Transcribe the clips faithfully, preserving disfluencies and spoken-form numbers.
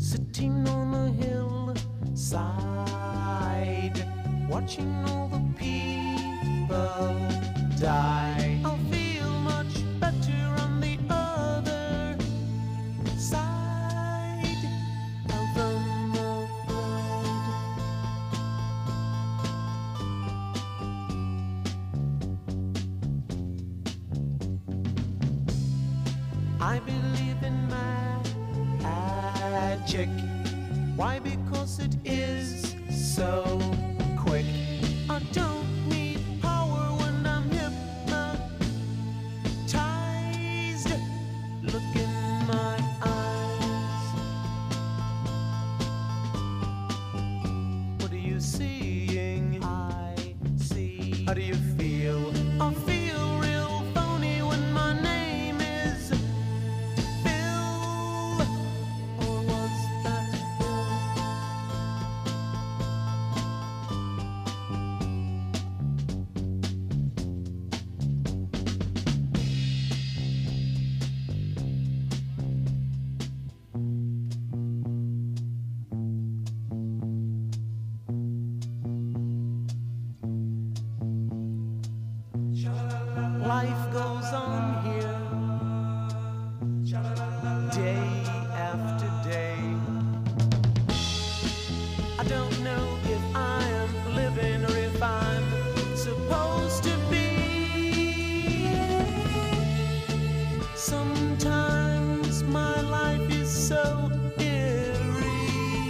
sitting on a hillside, watching all the people die. I'll feel much better on the other side of the blood. I believe in magic. Why? Because it is so quick. I don't need power when I'm hypnotized. Look in my eyes. What are you seeing? I see. How do you feel? I feel real phony when my name is Bill. Or was that Bill? Life goes on here, day after day. I don't know if I am living or if I'm supposed to be. Sometimes my life is so eerie.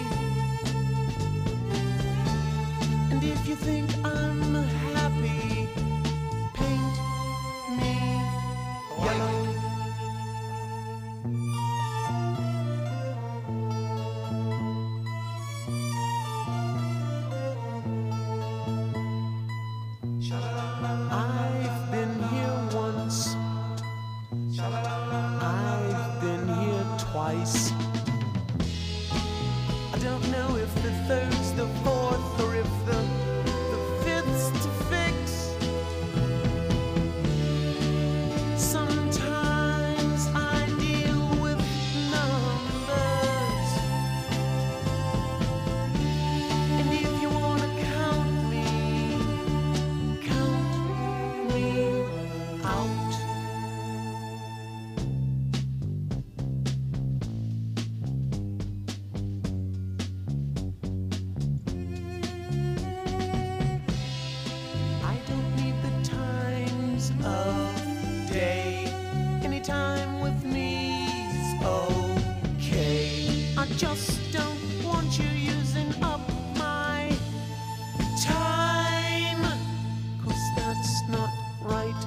And if you think I'm happy, paint me yellow. I've been here once. I've been here twice. I don't know if the third's the fourth or if the the fifth's to fix. Sometimes I deal with numbers, and if you wanna count me, count me out. I don't need the times of day. Any time with me's okay. I just don't want you using up my time, 'cause that's not right.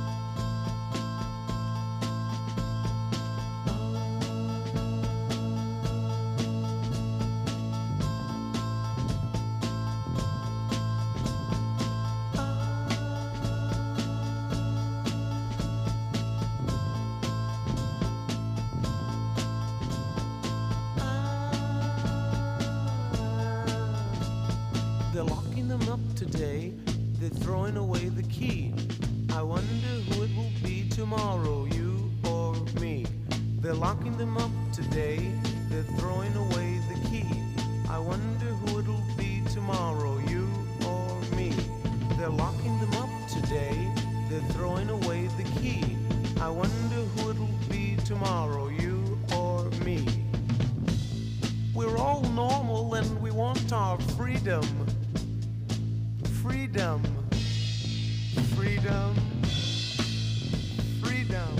They're locking them up today. They're throwing away the key. I wonder who it will be tomorrow, you or me. They're locking them up today. They're throwing away the key. I wonder who it'll be tomorrow, you or me. They're locking them up today. They're throwing away the key. I wonder who it'll be tomorrow, you or me. We're all normal and we want our freedom. Freedom. Freedom. Freedom.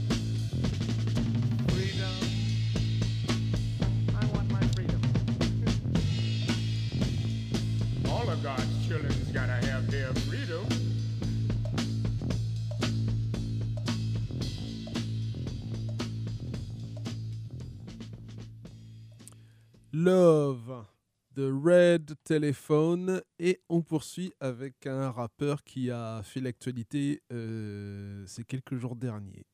Freedom. I want my freedom. All of God's children's gotta have their freedom. Love de Red Telephone, et on poursuit avec un rappeur qui a fait l'actualité euh, ces quelques jours derniers.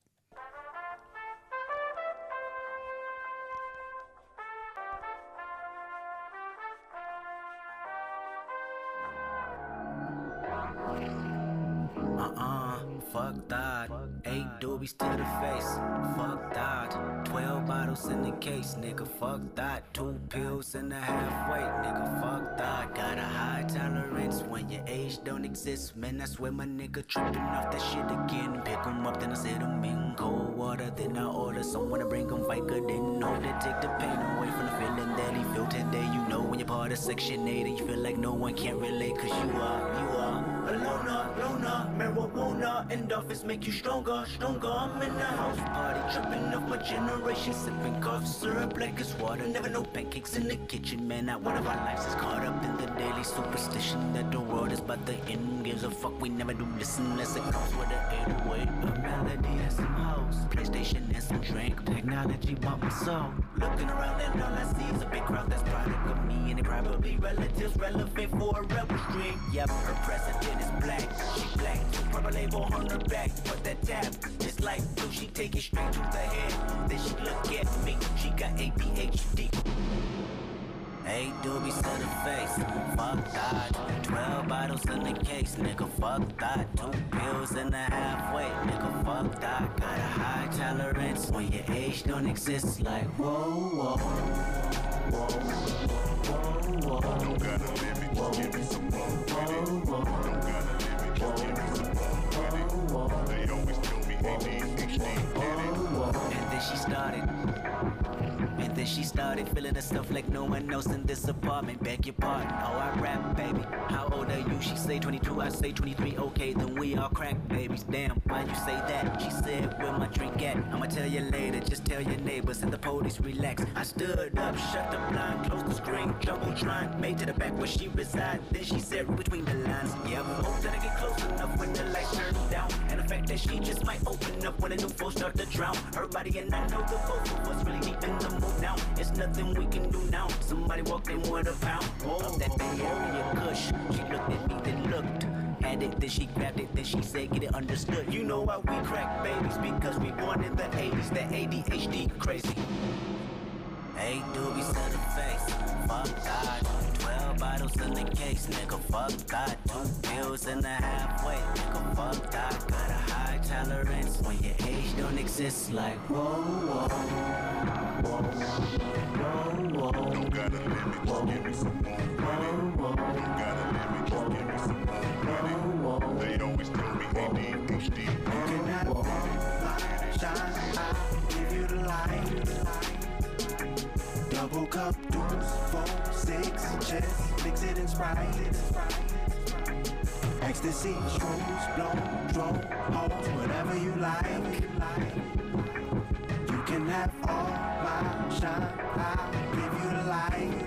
Uh-uh, fuck that. Eight doobies to the face. Fuck that. Twelve bottles in the case, nigga. Fuck that. Two pills and a half weight, nigga. Fuck that. Got a high tolerance when your age don't exist. Man, I swear my nigga tripping off that shit again. Pick 'em up, then I set 'em in cold water. Then I order someone to bring 'em Vica. Didn't know to take the pain away from the feeling that he felt today. You know when you're part of Section eight and you feel like no one can relate. Cause you are, you are a loner, loner. Marijuana and office make you stronger, stronger. I'm in the house party, tripping off my generation. Sipping cough syrup like it's water. Never no pancakes in the kitchen, man. Not one of our lives is caught up in the daily superstition that the world is about to end. Gives a fuck, we never do listen unless it comes with an eight oh eight. A melody and some hoes, PlayStation and some drink. Technology bought my soul. Looking around and all I see is a big crowd that's product of me. And they probably relatives relevant for a rebel stream. Yep, her president is black, she black. Purple label on her back, but that tab is like blue. She take it straight to the head, then she look at me. She got A D H D. Eight doobies to the face, fuck that. Twelve bottles in the case, nigga, fuck that. Two pills and a half weight, nigga, fuck that. Got a high tolerance when your age don't exist. Like whoa, whoa, whoa, whoa, whoa. Don't got a limit, just give me some more with it. Don't got a limit, just give me some more with it. They always tell me A D H D did it. And then she started. And then she started feeling the stuff like no one else in this apartment. Beg your pardon, oh I rap, baby. How old are you? She say twenty-two, I say twenty-three. Okay, then we all crack babies. Damn, why you say that? She said, where my drink at? I'ma tell you later, just tell your neighbors and the police relax. I stood up, shut the blind, closed the screen, Jumbotron, made to the back where she reside. Then she said, between the lines, yeah, we hope that I get close enough when the lights turn down. And the fact that she just might open up when the new folks start to drown. Her body and I know the both of us really deep in the mood now. It's nothing we can do now. Somebody walked in with a pound of that Bay Area Kush. She looked at me, then looked at it, then she grabbed it, then she said, get it understood. You know why we crack babies, because we born in the eighties. That A D H D crazy. Eight doobies to the face, fuck that. Twelve bottles in the case, nigga, fuck that. Two pills and a half weight, nigga, fuck that. Got a high tolerance when your age don't exist. Like whoa, whoa, whoa, whoa, whoa. Don't got a limit, just give me some more with it. Don't got a limit, just give me some more with it. They always tell me A D H D did it. Shine, I'll give you the light. Double cup, deuce, four, six, chest, mix it in Sprite. Ecstasy, shrooms, blow, drone, hoes, whatever you like. You can have all my shine, I'll give you the light.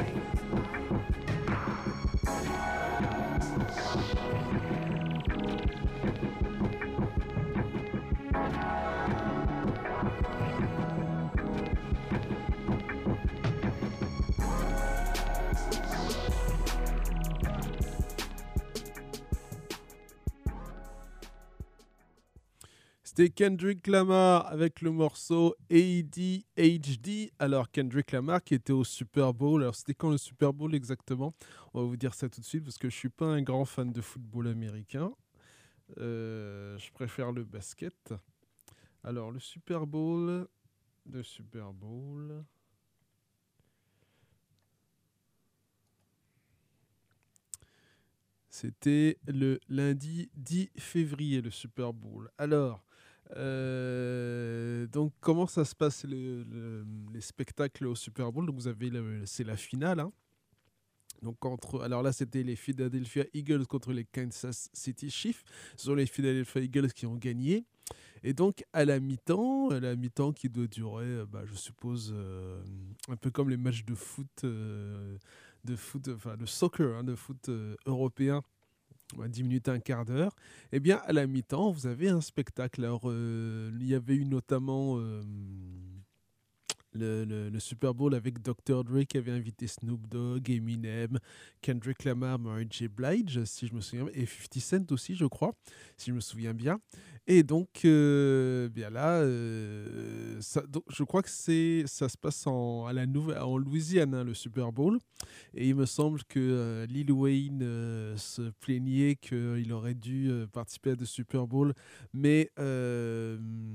C'était Kendrick Lamar avec le morceau A D H D. Alors Kendrick Lamar qui était au Super Bowl. Alors c'était quand le Super Bowl exactement? On va vous dire ça tout de suite parce que je suis pas un grand fan de football américain. Euh, je préfère le basket. Alors le Super Bowl, le Super Bowl. C'était le lundi dix février, le Super Bowl. Alors, euh, donc comment ça se passe le, le, les spectacles au Super Bowl? Donc vous avez, le, c'est la finale. Hein. Donc entre, alors là, c'était les Philadelphia Eagles contre les Kansas City Chiefs. Ce sont les Philadelphia Eagles qui ont gagné. Et donc à la mi-temps, à la mi-temps qui doit durer, bah, je suppose, euh, un peu comme les matchs de foot. Euh, de foot, enfin de soccer, hein, de foot euh, européen, dix minutes, un quart d'heure, et bien à la mi-temps, vous avez un spectacle. Alors, euh, il y avait eu notamment euh, le, le, le Super Bowl avec docteur Dre qui avait invité Snoop Dogg, Eminem, Kendrick Lamar, Mary J. Blige, si je me souviens, et fifty Cent aussi, je crois, si je me souviens bien. Et donc, euh, bien là, euh, ça, donc, je crois que c'est, ça se passe en, à la Nouvelle, en Louisiane, hein, le Super Bowl. Et il me semble que euh, Lil Wayne euh, se plaignait qu'il aurait dû euh, participer à ce Super Bowl, mais euh,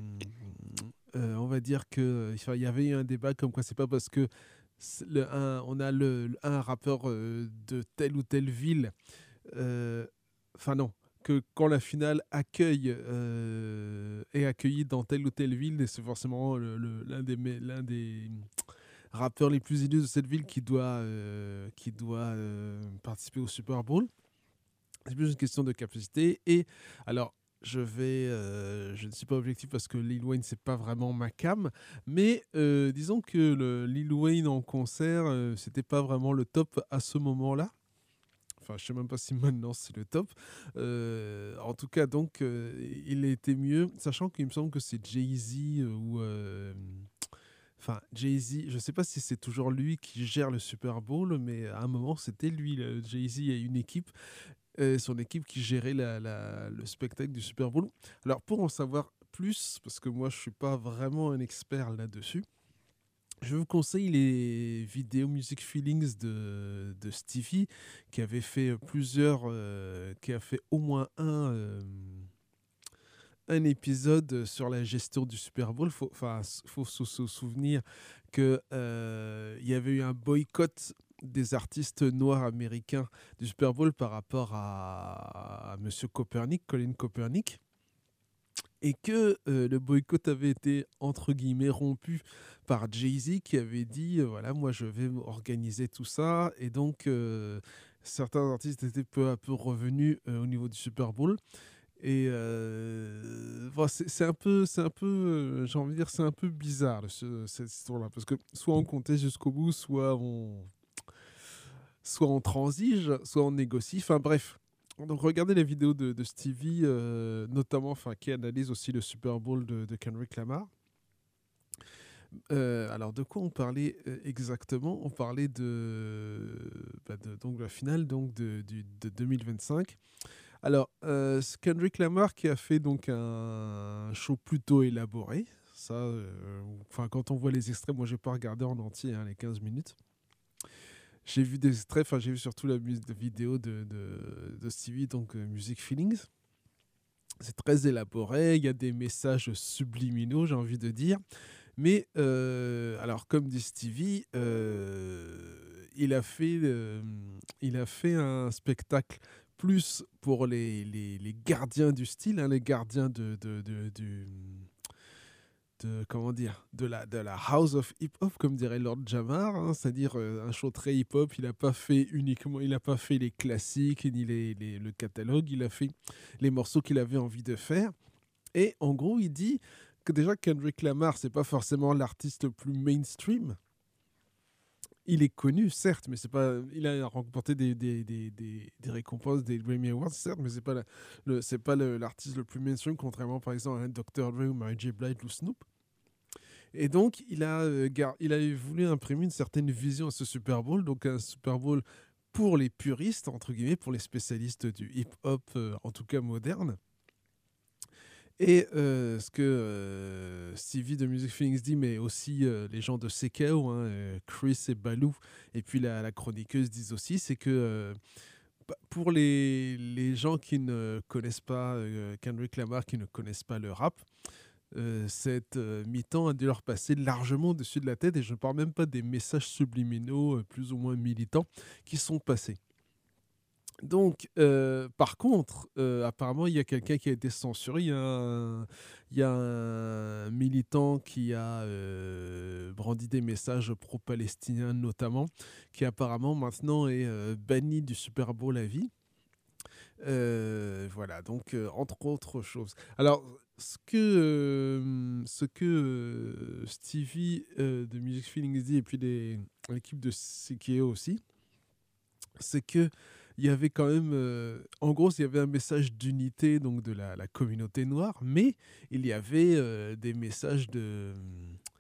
euh, on va dire que il y avait eu un débat comme quoi c'est pas parce que c'est le, un, on a le, le- un rappeur euh, de telle ou telle ville, euh, enfin non, que quand la finale accueille euh, est accueillie dans telle ou telle ville, et c'est forcément le- le- l'un des me- l'un des rappeurs les plus illustres de cette ville qui doit euh, qui doit euh, participer au Super Bowl. C'est plus une question de capacité. Et alors, je vais, euh, je ne suis pas objectif parce que Lil Wayne c'est pas vraiment ma cam, mais euh, disons que le Lil Wayne en concert, euh, c'était pas vraiment le top à ce moment-là. Enfin, je sais même pas si maintenant c'est le top. Euh, en tout cas, donc, euh, il était mieux, sachant qu'il me semble que c'est Jay-Z euh, ou euh, enfin, Jay-Z, je sais pas si c'est toujours lui qui gère le Super Bowl, mais à un moment, c'était lui. le- Jay-Z a une équipe, euh, son équipe qui gérait la- la- le spectacle du Super Bowl. Alors, pour en savoir plus, parce que moi, je suis pas vraiment un expert là-dessus, je vous conseille les vidéos Music Feelings de, de Stevie, qui avait fait plusieurs, euh, qui a fait au moins un, euh, un épisode sur la gestion du Super Bowl. Faut, enfin, faut se se souvenir que euh, il y avait eu un boycott des artistes noirs américains du Super Bowl par rapport à, à Monsieur Copernic, Colin Copernic, et que euh, le boycott avait été entre guillemets rompu par Jay-Z qui avait dit euh, voilà, moi je vais organiser tout ça, et donc euh, certains artistes étaient peu à peu revenus euh, au niveau du Super Bowl. Et euh, voilà, c'est c'est un peu, c'est un peu, euh, j'ai envie de dire, c'est un peu bizarre ce- cette histoire-là, parce que soit on comptait jusqu'au bout, soit on, soit on transige, soit on négocie. Enfin bref. Donc regardez les vidéos de, de Stevie, euh, notamment, enfin qui analyse aussi le Super Bowl de, de Kendrick Lamar. Euh, alors de quoi on parlait euh, exactement? On parlait de, bah, de donc de la finale donc de, du- de deux mille vingt-cinq. Alors, euh, c'est Kendrick Lamar qui a fait donc un show plutôt élaboré. Ça, euh, enfin, quand on voit les extraits, moi, j'ai pas regardé en entier hein, les quinze minutes. J'ai vu des extraits, enfin, j'ai vu surtout la mus- vidéo de, de, de Stevie, donc euh, Music Feelings. C'est très élaboré, il y a des messages subliminaux, j'ai envie de dire. Mais, euh, alors, comme dit Stevie, euh, il, a fait, euh, il a fait un spectacle plus pour les, les, les gardiens du style, hein, les gardiens de, de, de, du- de- comment dire, de la, de la House of Hip Hop, comme dirait Lord Jamar, hein, c'est-à-dire euh, un show très hip hop. Il n'a pas fait uniquement, il n'a pas fait les classiques ni les, les- le catalogue, il a fait les morceaux qu'il avait envie de faire. Et en gros, il dit que déjà Kendrick Lamar, c'est pas forcément l'artiste le plus mainstream. Il est connu, certes, mais c'est pas. Il a remporté des, des, des, des, des récompenses, des Grammy Awards, certes, mais c'est pas la- le, c'est pas le- l'artiste le plus mainstream, contrairement par exemple à un docteur Dre ou Mary J. Blige ou Snoop. Et donc, il a, euh, gar- il a voulu imprimer une certaine vision à ce Super Bowl, donc un Super Bowl pour les puristes, entre guillemets, pour les spécialistes du hip-hop, euh, en tout cas moderne. Et euh, ce que euh, Stevie de Music Feelings dit, mais aussi euh, les gens de C K O, hein, euh, Chris et Balou, et puis la, la chroniqueuse disent aussi, c'est que euh, bah, pour les, les gens qui ne connaissent pas euh, Kendrick Lamar, qui ne connaissent pas le rap, euh, cette euh, mi-temps a dû leur passer largement au-dessus de la tête, et je ne parle même pas des messages subliminaux, euh, plus ou moins militants, qui sont passés. Donc, euh, par contre, euh, apparemment, il y a quelqu'un qui a été censuré. Il y a un, il y a un militant qui a euh, brandi des messages pro-palestiniens, notamment, qui apparemment maintenant est euh, banni du Super Bowl à vie. Euh, voilà, donc, euh, entre autres choses. Alors, ce que, euh, ce que euh, Stevie euh, de Music Feelings dit, et puis les- l'équipe de C K O aussi, c'est que il y avait quand même, euh, en gros, il y avait un message d'unité donc de la, la communauté noire, mais il y avait euh, des messages de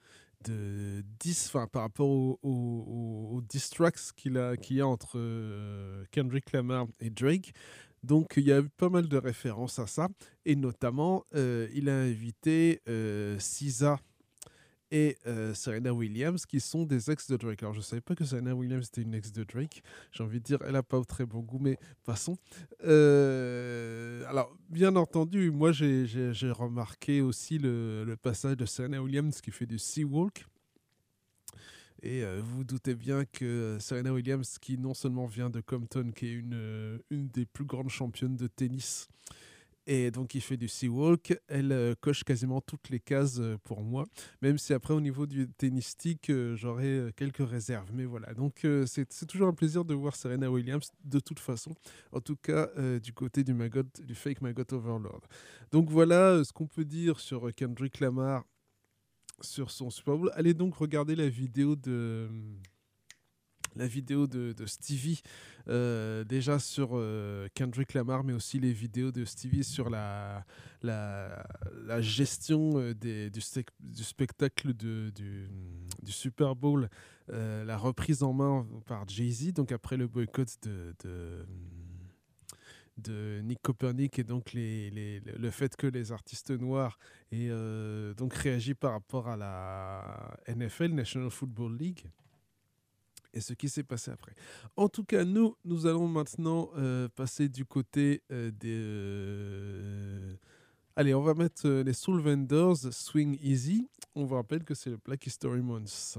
de dix, enfin par rapport aux au, au, au diss tracks qu'il a, qu'il y a entre euh, Kendrick Lamar et Drake. Donc il y a eu pas mal de références à ça, et notamment euh, il a invité euh, S Z A et euh, Serena Williams, qui sont des ex de Drake. Alors je ne savais pas que Serena Williams était une ex de Drake. J'ai envie de dire, elle n'a pas très bon goût, mais passons. Euh, alors bien entendu, moi j'ai, j'ai, j'ai remarqué aussi le, le passage de Serena Williams qui fait du Seawalk. Et euh, vous vous doutez bien que Serena Williams, qui non seulement vient de Compton, qui est une, euh, une des plus grandes championnes de tennis, et donc il fait du Seawalk, elle euh, coche quasiment toutes les cases euh, pour moi, même si après au niveau du tennistique, euh, j'aurais euh, quelques réserves. Mais voilà, donc euh, c'est, c'est toujours un plaisir de voir Serena Williams de toute façon, en tout cas euh, du côté du, Maggot, du fake Maggot Overlord. Donc voilà euh, ce qu'on peut dire sur Kendrick Lamar, sur son Super Bowl. Allez donc regarder la vidéo de la vidéo de, de Stevie euh, déjà sur euh, Kendrick Lamar, mais aussi les vidéos de Stevie sur la, la, la gestion euh, des, du, sec, du spectacle de, du, du Super Bowl, euh, la reprise en main par Jay-Z, donc après le boycott de, de de Nick Kopernik, et donc les, les, le fait que les artistes noirs aient euh, donc réagi par rapport à la N F L, National Football League, et ce qui s'est passé après. En tout cas, nous, nous allons maintenant euh, passer du côté euh, des... Euh... Allez, on va mettre euh, les Soul Vendors, Swing Easy. On vous rappelle que c'est le Black History Month.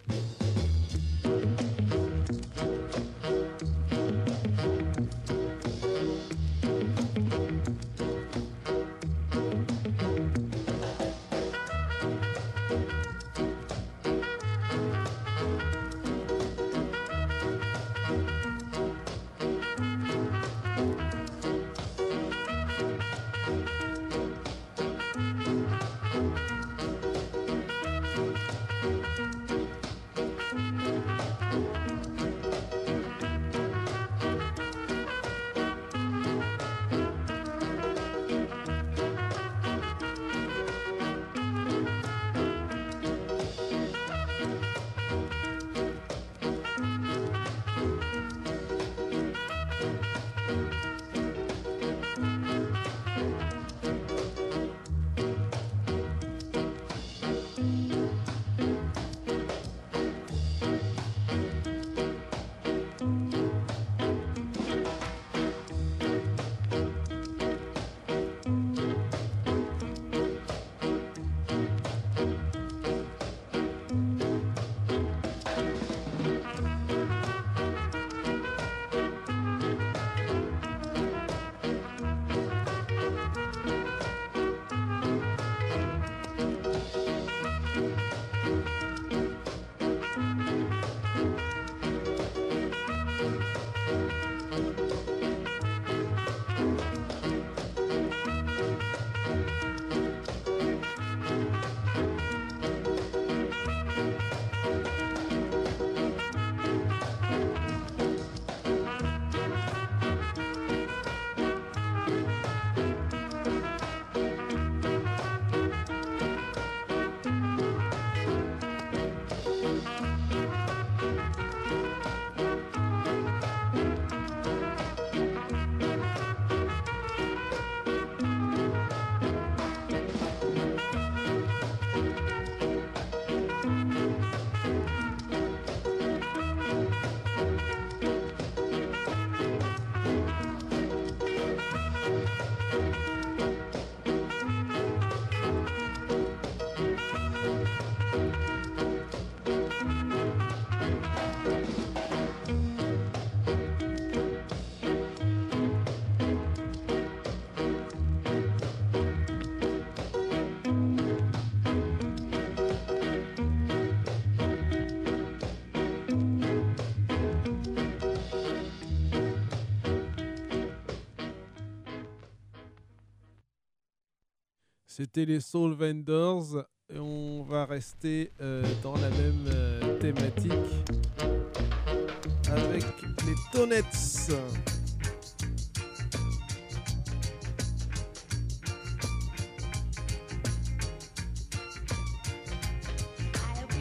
C'était les Soul Vendors, et on va rester euh, dans la même euh, thématique avec les Tonettes. I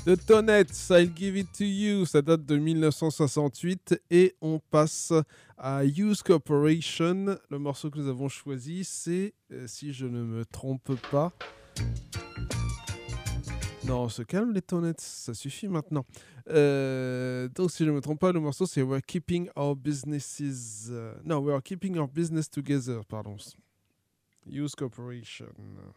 The Tonettes, I'll Give It To You, ça date de mille neuf cent soixante-huit et on passe à Use Corporation. Le morceau que nous avons choisi, c'est, euh, si je ne me trompe pas... Non, on se calme les Tonettes, ça suffit maintenant. Euh, donc si je ne me trompe pas, le morceau c'est We're Keeping Our Businesses... Uh, no, We're Keeping Our Business Together, pardon. Use Corporation.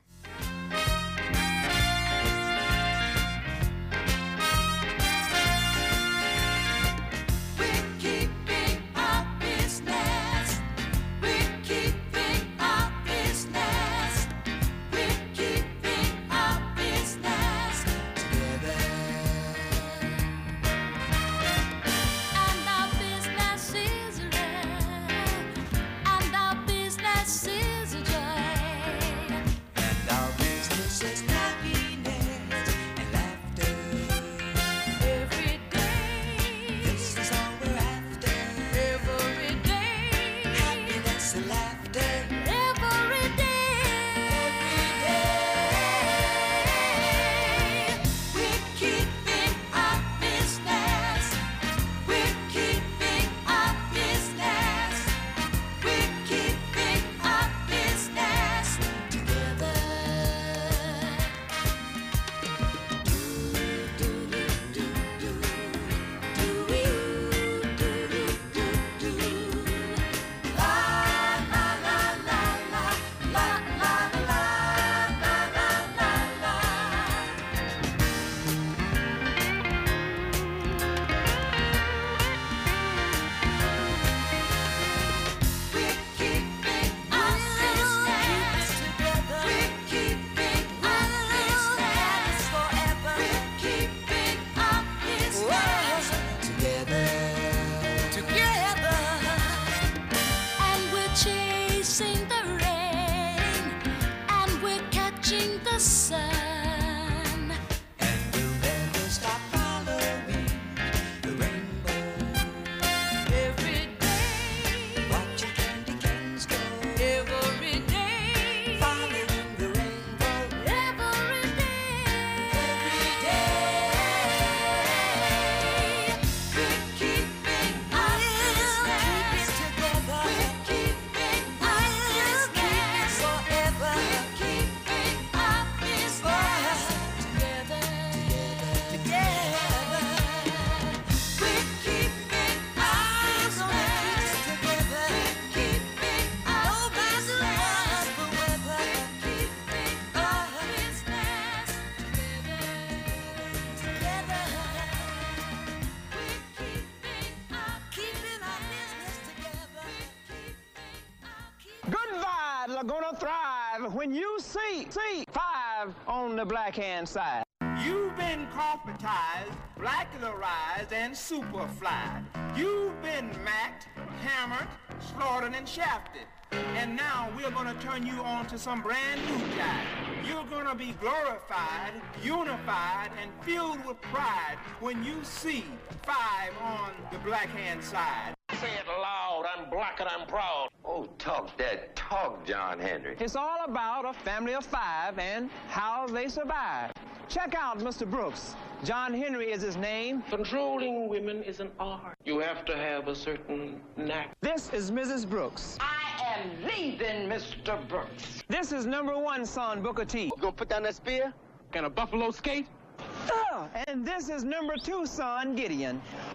Gonna thrive when you see, see five on the black hand side. You've been corporatized, blackularized, and superflied. You've been macked, hammered, slaughtered, and shafted. And now we're gonna turn you on to some brand new guy. You're gonna be glorified, unified, and filled with pride when you see five on the black hand side. Say it loud, I'm black and I'm proud. Oh, talk that talk, John Henry. It's all about a family of five and how they survive. Check out Mister Brooks. John Henry is his name. Controlling women is an art. You have to have a certain knack. This is Missus Brooks. I am leaving Mister Brooks. This is number one son, Booker T. You gonna put down that spear? Can a buffalo skate? Uh, and this is number two son, Gideon.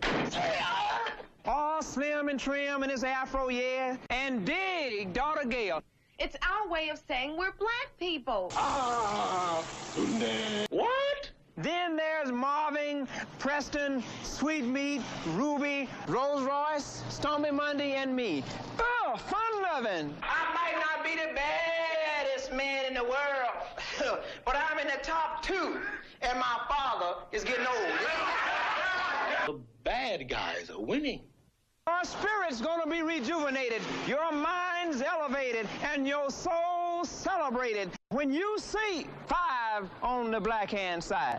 All slim and trim in his afro, yeah. And dig, daughter Gail. It's our way of saying we're black people. Ah, what? Then there's Marvin, Preston, Sweetmeat, Ruby, Rolls Royce, Stormy Monday, and me. Oh, fun loving. I might not be the baddest man in the world, but I'm in the top two, and my father is getting old. The bad guys are winning. Your spirit's gonna be rejuvenated, your mind's elevated, and your soul celebrated when you see five on the black hand side.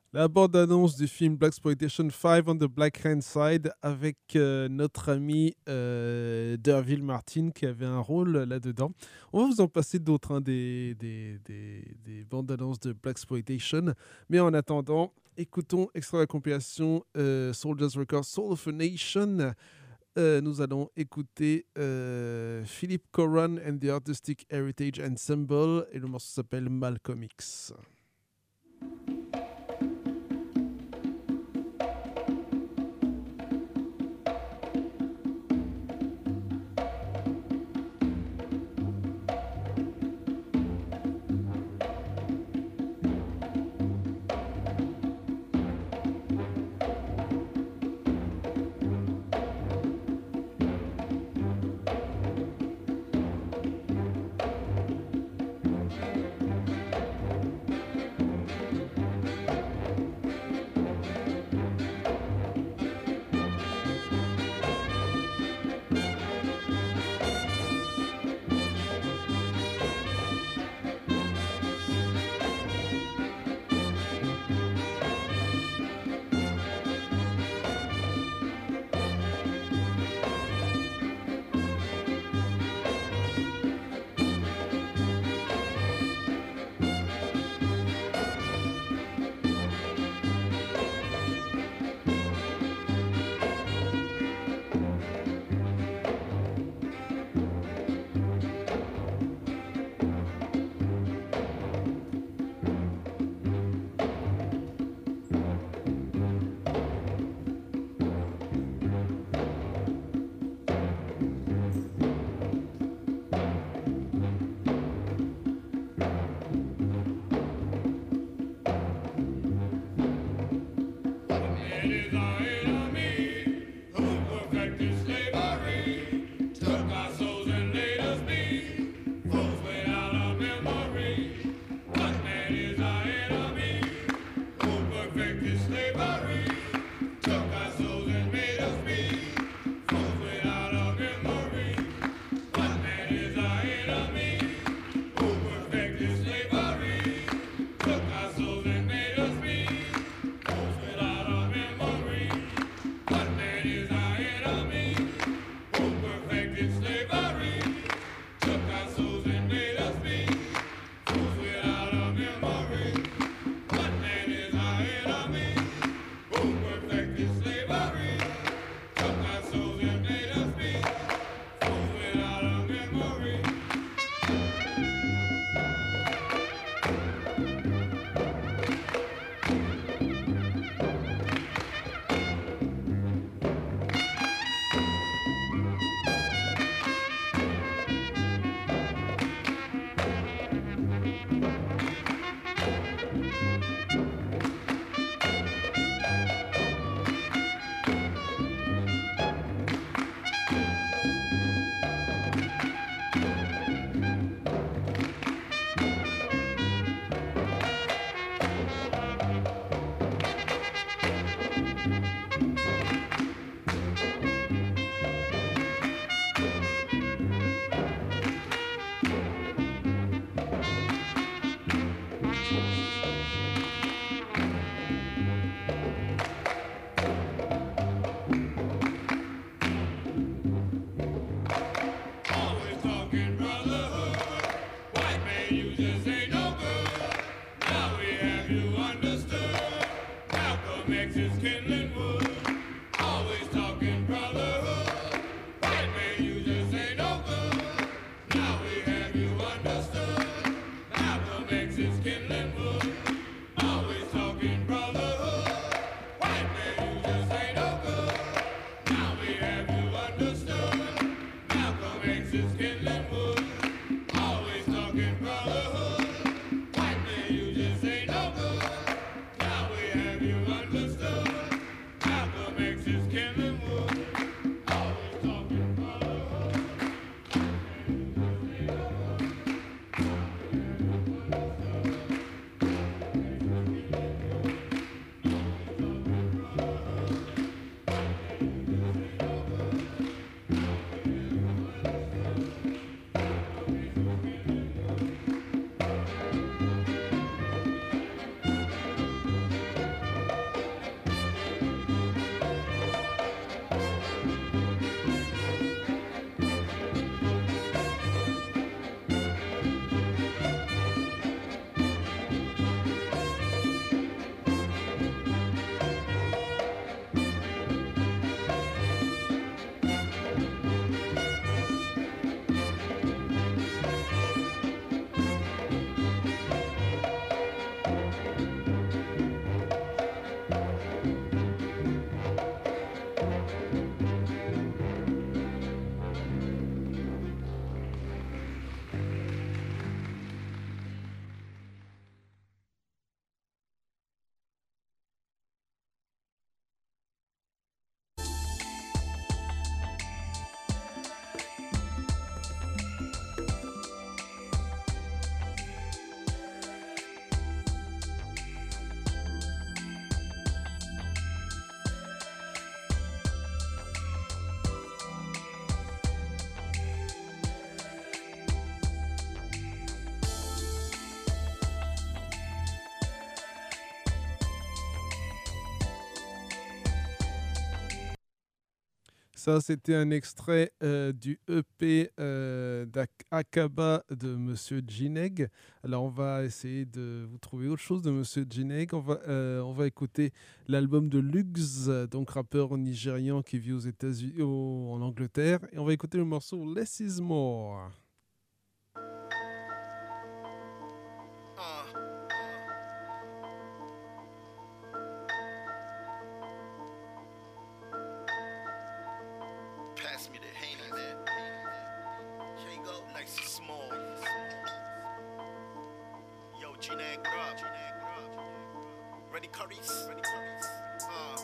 La bande-annonce du film Blaxploitation cinq on the Black Hand Side avec euh, notre ami euh, Derville Martin qui avait un rôle là-dedans. On va vous en passer d'autres, hein, des, des, des, des bandes-annonces de Blaxploitation. Mais en attendant, écoutons extrait de la compilation euh, Soldiers Records Soul of a Nation. Euh, nous allons écouter euh, Philip Corran and the Artistic Heritage Ensemble et le morceau s'appelle Malcolm X. Ça, c'était un extrait euh, du E P euh, d'Aqaba de Monsieur Jineg. Alors, on va essayer de vous trouver autre chose de Monsieur Jineg. On va, euh, on va écouter l'album de Lugz, donc rappeur nigérian qui vit aux États-Unis, au- en Angleterre. Et on va écouter le morceau Less is More. Pass me the Haney, man. Here you go, nice and small. Yo, G-Nag, what up? Ready, Currys? Ready, Currys? Uh,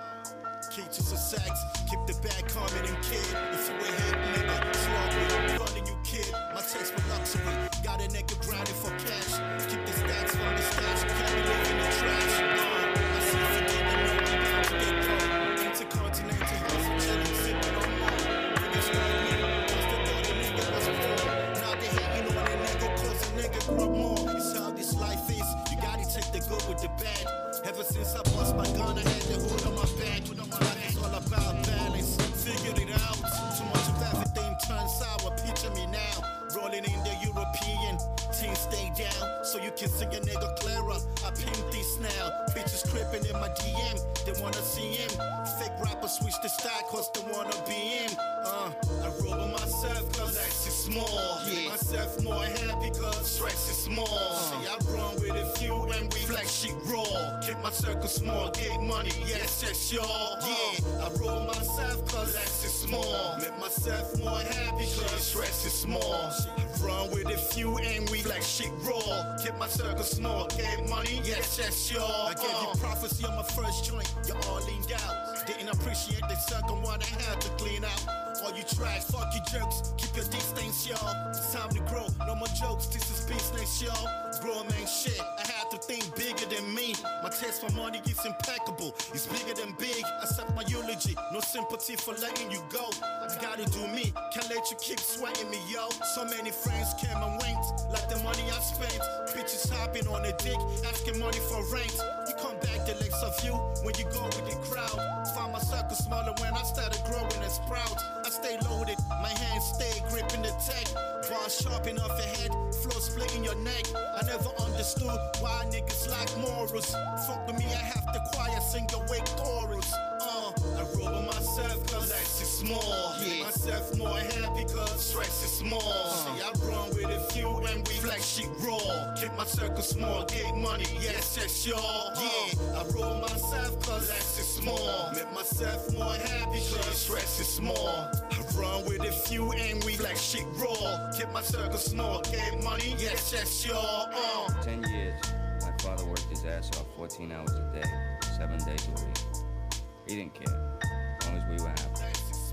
uh. Key to success, keep the bag calming and kid. If you ain't hit, nigga, slowly running you kid. My taste for luxury, got a nigga grinding for cash. Keep the stacks from the stash, can't be living in trash. Uh, I see you forgetting, no, I'm down to get cold. Intercontinental house, chillin', sippin' on more. Niggas like me, what's the thought a nigga was poor? Now they hating on a nigga, cause a nigga grew more. It's how this life is, you gotta take the good with the bad. Ever since I bust my gun, I had the hood on my back. Life is all about balance, figured it out. Too much of everything turns sour, picture me now. Rolling in the European, team stay down. So you can see a nigga clearer, I pimp this now. Bitches creeping in my D M, they wanna see him. Fake rappers switch the style cause they wanna be him. Uh, I roll with myself cause X is small. Make myself more happy cause stress is small. See I run with a few and we flex shit raw. Keep my circle small, get money, yes, yes, y'all. Yeah, I roll myself cause X is small. Make myself more happy cause stress is small. I run with a few and we flex shit raw. Keep my circle small, get money, yes, yes, y'all. I gave you prophecy on my first joint, you all leaned out. Didn't appreciate the second one I had to clean out. All you trash, fuck you jokes, keep your distance, y'all. It's time to grow, no more jokes, this is business, y'all. Grown man shit, I had to think bigger than me. My taste for money is impeccable, it's bigger than big. Accept my eulogy, no sympathy for letting you go. I gotta do me, can't let you keep sweating me, yo. So many friends came and went, like the money I spent. Bitches hopping on a dick, asking money for rent. You come back the legs of you when you go with the crowd. Find my circle smaller when I started growing and sprout. I stay loaded, my hands stay gripping the tech. Bars sharp enough your head, flow splitting your neck. I never understood why niggas lack morals. Fuck with me, I have to choir sing your wake chorus. Uh, I roll with myself cause X is small. Make myself more happy cause stress is small. See I run with a few and we flex shit raw. Keep my circle small, get money, yes, yes, y'all. Yeah, I roll myself cause X is small. Make myself more happy cause stress is small. I run with a few and we flex shit raw. Keep my circle small, get money, yes, yes, y'all. Uh. Ten years, my father worked his ass off fourteen hours a day, seven days a week. He didn't care, as long as we were happy.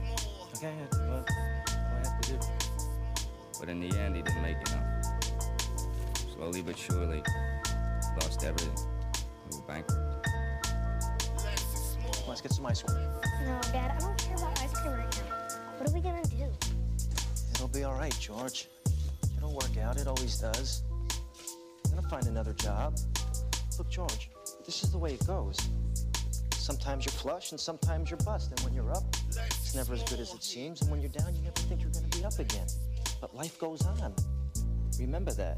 Okay, what do I have to do? But in the end, he didn't make enough. Slowly but surely, lost everything. We were bankrupt. Let's get some ice cream. No, Dad, I don't care about ice cream right now. What are we gonna do? It'll be all right, George. It'll work out. It always does. I'm gonna find another job. Look, George, this is the way it goes. Sometimes you're flush and sometimes you're bust. And when you're up, it's never as good as it seems. And when you're down, you never think you're gonna be up again. But life goes on. Remember that.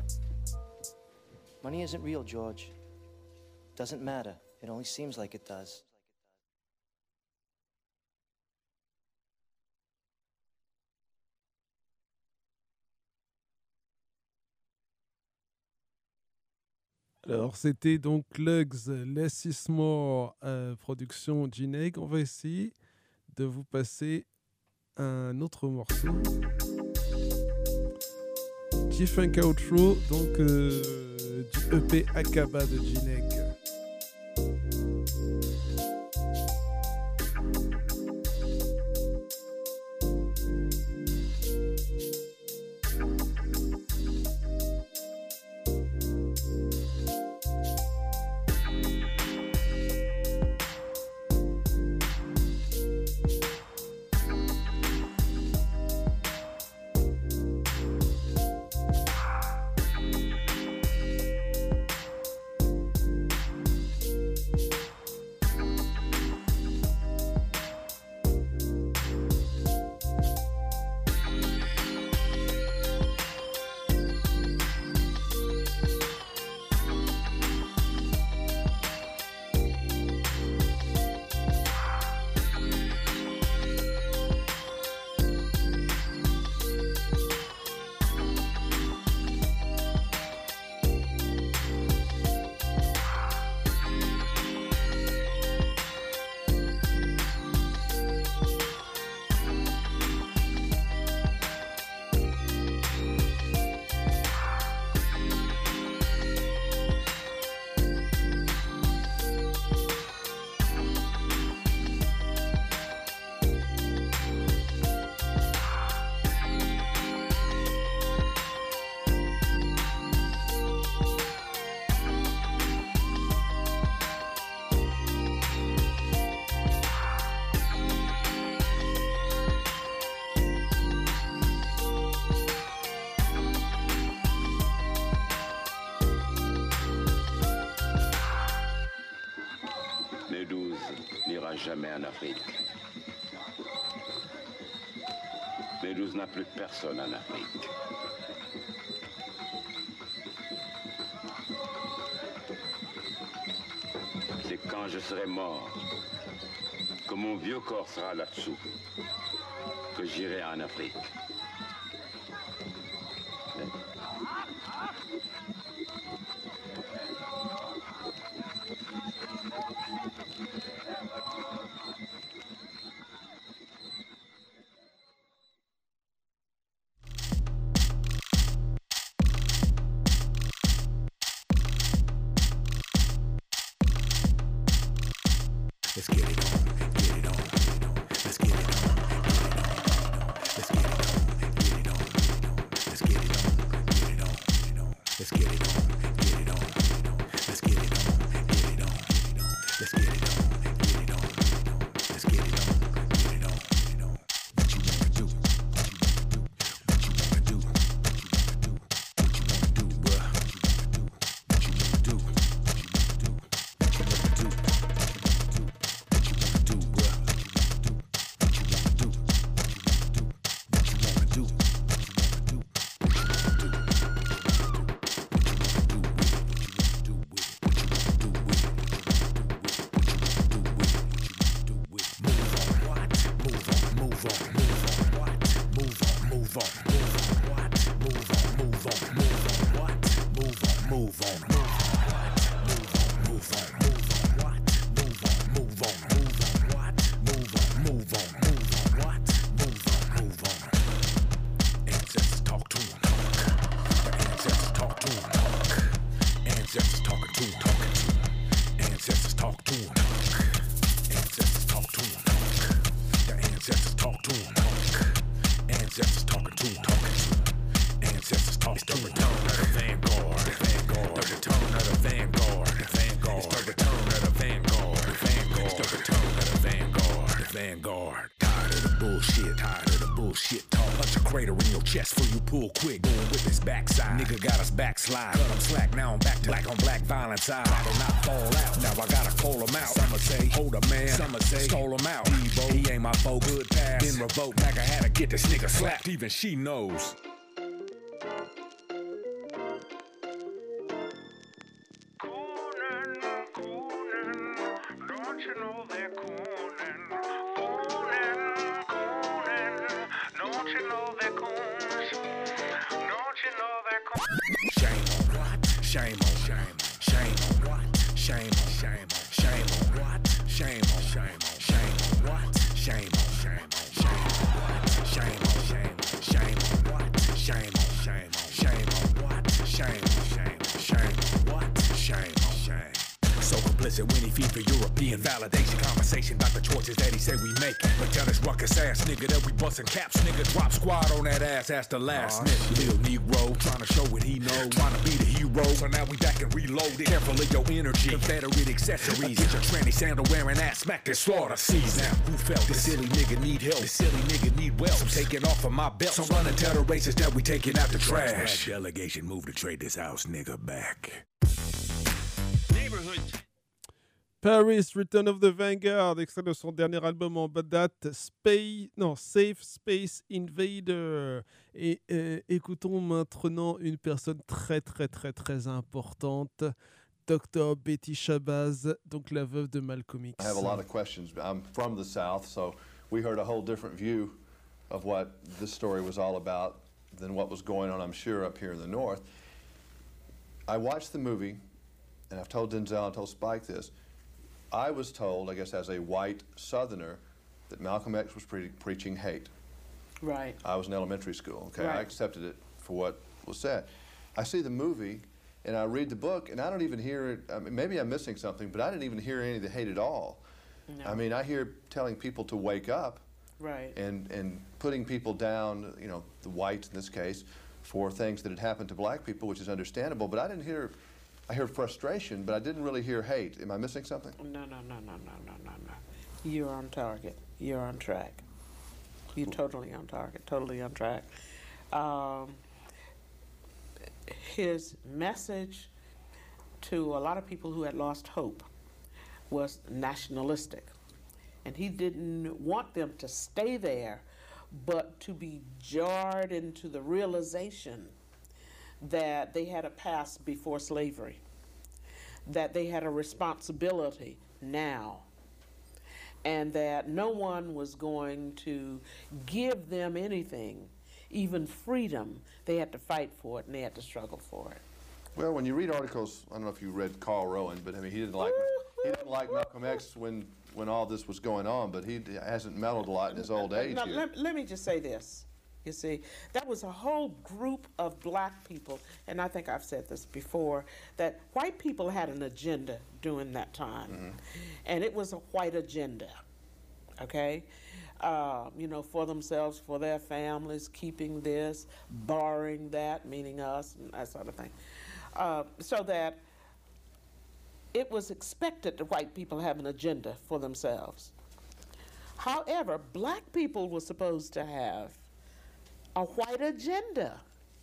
Money isn't real, George. Doesn't matter. It only seems like it does. Alors, c'était donc Lugz, Less is More, euh, production Jineg. On va essayer de vous passer un autre morceau. G-Funk Outro, donc euh, du E P Aqaba de Jineg. en Afrique. Méduse n'a plus personne en Afrique. C'est quand je serai mort, que mon vieux corps sera là-dessous, que j'irai en Afrique. Let's get it on, get it on, get it on. Let's get it on, get it on, let's get it on, get it on, let's get it on, get it on, let's get it on, get it on, let's get it on, get it on, let's get it on, get it on, let's get it on, get it on. What you wanna do? What you wanna do? What you wanna do? What you wanna do, bruh? What you wanna do? What you wanna do? What you wanna do? Slide, cut 'em slack, now I'm back to black on black violence. I rather not fall out, now I gotta call 'em out. Some say, hold up man, some say, stole 'em out. Evo, he ain't my foe, good pass, been revoked. Mac, I had to get this nigga slapped, even she knows. When he feed for European validation, conversation about the choices that he say we make. But tell this ruckus ass nigga that we bustin' caps, nigga. Drop squad on that ass, that's the last uh, nigga. Lil Negro, trying to show what he knows, trying to be the hero. So now we back and reloaded. Careful of your energy, Confederate accessories. Get your tranny sandal wearing ass smack this slaughter seas. Now who felt this silly nigga need help? This silly nigga need wealth. So taking off of my belt. So run and tell the racists that we taking out the trash. Delegation move to trade this house nigga back. Neighborhood. Paris, Return of the Vanguard, extrait de son dernier album en date, Space, non, Safe Space Invader. Et euh, écoutons maintenant une personne très très très très importante, docteur Betty Shabazz, donc la veuve de Malcolm X. I have a lot of questions. I'm from the South, so we heard a whole different view of what this story was all about than what was going on, I'm sure, up here in the North. I watched the movie, and I've told Denzel, I told Spike this. I was told, I guess as a white Southerner, that Malcolm X was pre preaching hate. Right. I was in elementary school, okay? Right. I accepted it for what was said. I see the movie, and I read the book, and I don't even hear it. I mean, maybe I'm missing something, but I didn't even hear any of the hate at all. No. I mean, I hear telling people to wake up. Right. And, and putting people down, you know, the whites in this case, for things that had happened to black people, which is understandable, but I didn't hear... I heard frustration, but I didn't really hear hate. Am I missing something? No, no, no, no, no, no, no, no. You're on target. You're on track. You're totally on target, totally on track. Um, his message to a lot of people who had lost hope was nationalistic. And he didn't want them to stay there, but to be jarred into the realization that they had a past before slavery, that they had a responsibility now, and that no one was going to give them anything, even freedom. They had to fight for it, and they had to struggle for it. Well, when you read articles, I don't know if you read Carl Rowan, but I mean, he didn't like he didn't like Malcolm X when when all this was going on, but he hasn't mellowed a lot in his old age. Now, here. let, let me just say this. You see, that was a whole group of black people, and I think I've said this before, that white people had an agenda during that time, mm-hmm. and it was a white agenda, okay? Uh, you know, for themselves, for their families, keeping this, barring that, meaning us, and that sort of thing. Uh, so that it was expected that white people have an agenda for themselves. However, black people were supposed to have a white agenda.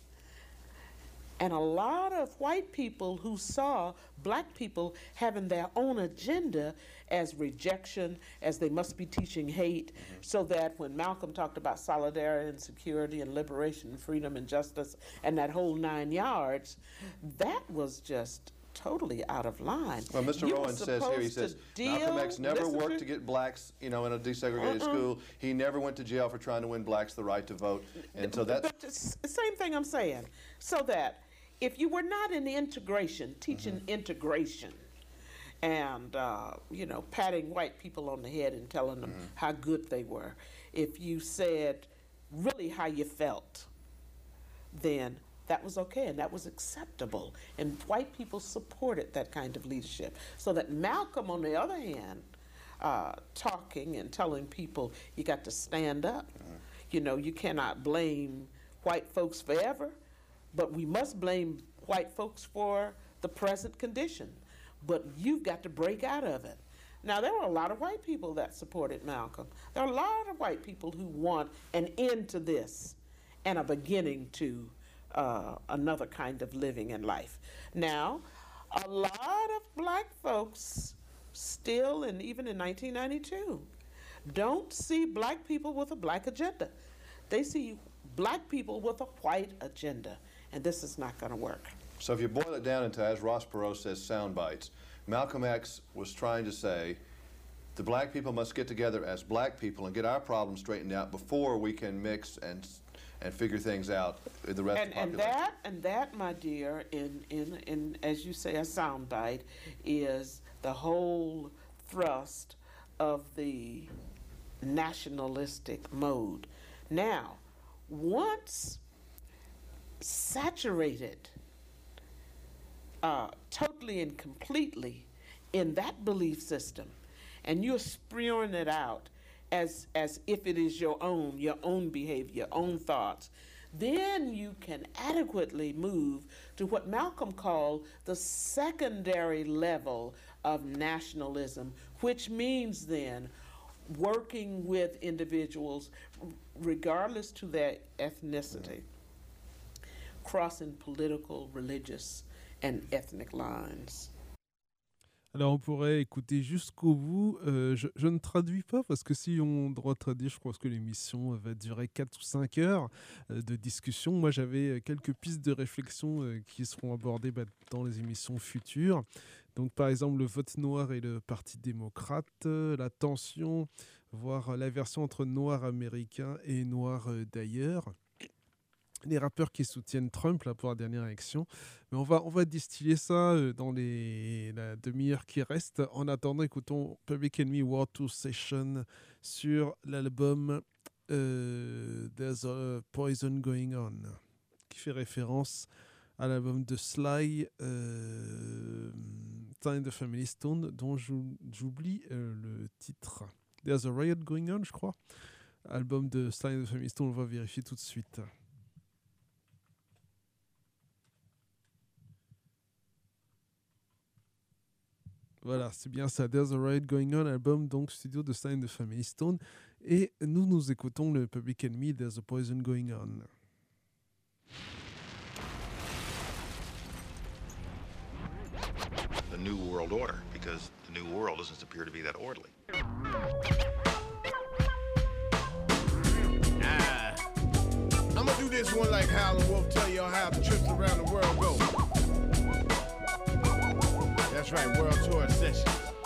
And a lot of white people who saw black people having their own agenda as rejection, as they must be teaching hate, mm-hmm. so that when Malcolm talked about solidarity and security and liberation, freedom and justice, and that whole nine yards, that was just totally out of line. Well, Mister You Rowan were says here, he supposed says, to Malcolm deal- X never listen worked to- to get blacks, you know, in a desegregated Uh-uh. school. He never went to jail for trying to win blacks the right to vote. And so that's... But it's the same thing I'm saying. So that if you were not in integration, teaching mm-hmm. integration, and, uh, you know, patting white people on the head and telling them mm-hmm. how good they were, if you said really how you felt, then that was okay and that was acceptable. And white people supported that kind of leadership. So that Malcolm, on the other hand, uh, talking and telling people you got to stand up. Mm-hmm. You know, you cannot blame white folks forever, but we must blame white folks for the present condition. But you've got to break out of it. Now, there were a lot of white people that supported Malcolm. There are a lot of white people who want an end to this and a beginning to uh, another kind of living in life. Now, a lot of black folks still, and even in nineteen ninety-two, don't see black people with a black agenda. They see black people with a white agenda, and this is not going to work. So if you boil it down into, as Ross Perot says, sound bites, Malcolm X was trying to say the black people must get together as black people and get our problems straightened out before we can mix and and figure things out with the rest and, of the and population. that, and that, my dear, in, in, in, as you say, a soundbite, is the whole thrust of the nationalistic mode. Now, once saturated uh, totally and completely in that belief system, and you're spewing it out as as if it is your own, your own behavior, your own thoughts, then you can adequately move to what Malcolm called the secondary level of nationalism, which means then working with individuals regardless to their ethnicity, crossing political, religious, and ethnic lines. Alors on pourrait écouter jusqu'au bout. Euh, je, je ne traduis pas parce que si on doit traduire, je pense que l'émission va durer quatre ou cinq heures euh, de discussion. Moi j'avais quelques pistes de réflexion euh, qui seront abordées bah, dans les émissions futures. Donc par exemple le vote noir et le Parti démocrate, euh, la tension, voire la version entre noirs américains et noirs euh, d'ailleurs. Les rappeurs qui soutiennent Trump là, pour la dernière élection. Mais on va, on va distiller ça euh, dans les, la demi-heure qui reste. En attendant, écoutons Public Enemy War two Session sur l'album euh, There's a Poison Going On, qui fait référence à l'album de Sly, euh, Sly and the Family Stone, dont j'oublie euh, le titre. There's a Riot Going On, je crois. Album de Sly and the Family Stone, on va vérifier tout de suite. Voilà, c'est bien ça, There's a Riot Going On, album donc studio de Sly and the Family Stone. Et nous, nous écoutons le Public Enemy, There's a Poison Going On. The New World Order, because the New World doesn't appear to be that orderly. gonna do this one like Howlin' Wolf, tell y'all how the trips around the world go. That's right, world tour session.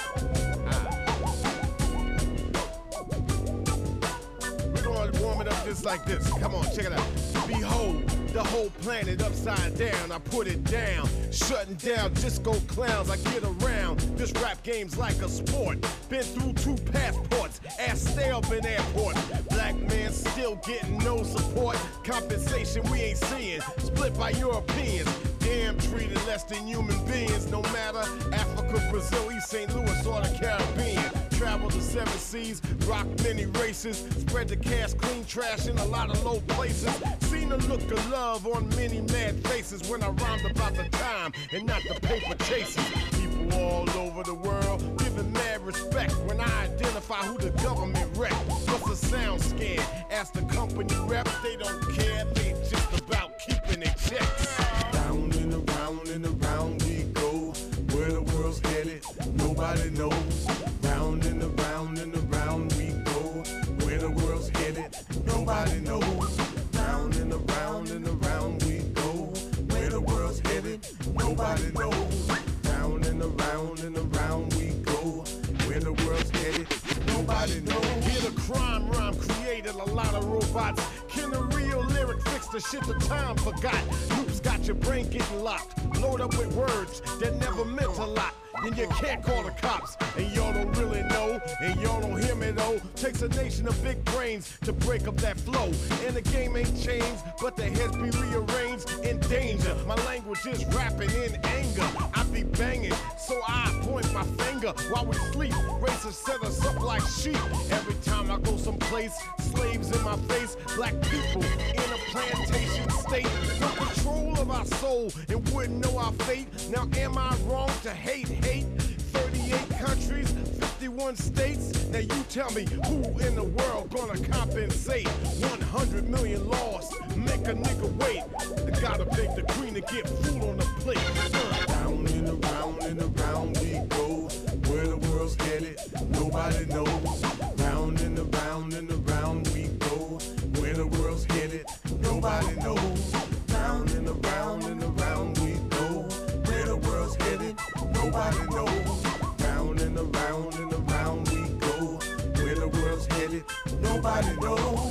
Warm it up just like this. Come on, check it out. Behold, the whole planet upside down. I put it down, shutting down disco clowns. I get around. This rap game's like a sport. Been through two passports. Ass stale in airport. Black man still getting no support. Compensation we ain't seeing. Split by Europeans. Damn, treated less than human beings. No matter Africa, Brazil, East Saint Louis, or the Caribbean. Travel the seven seas, rock many races, spread the cash, clean trash in a lot of low places. Seen a look of love on many mad faces when I rhymed about the time and not the paper chases. People all over the world giving mad respect when I identify who the government rep. What's a sound scan? Ask the company rep, they don't care, they just about keeping it checks. Round and around and around we go, where the world's headed, nobody knows. Round and around and around we go, where the world's headed, nobody knows. Round and around and around we go, where the world's headed, nobody knows. Round and around and around we go, where the world's headed, nobody knows. Hear the crime rhyme created a lot of robots. Can the real lyric fix the shit the time forgot? Loops got your brain getting locked, load up with words that never meant a lot. Then you can't call the cops, and y'all don't really know, and y'all don't hear me though. Takes a nation of big brains to break up that flow. And the game ain't changed, but the heads be rearranged in danger. My language is rapping in anger. I be banging, so I point my finger while we sleep. Racers set us up like sheep. Every time I go someplace, slaves in my face, black people in a plantation state. No control of our soul and wouldn't know our fate. Now am I wrong to hate, hate? thirty-eight countries, fifty-one states. Now you tell me who in the world gonna compensate? one hundred million lost, make a nigga wait. They gotta beg the queen to get food on the plate. Uh, round and around and around we go, where the world's headed, nobody knows. Round and around and around we go, where the world's headed, nobody knows. Round and around and around we go, where the world's headed, nobody knows. Round and around and around we go, where the world's headed, nobody knows.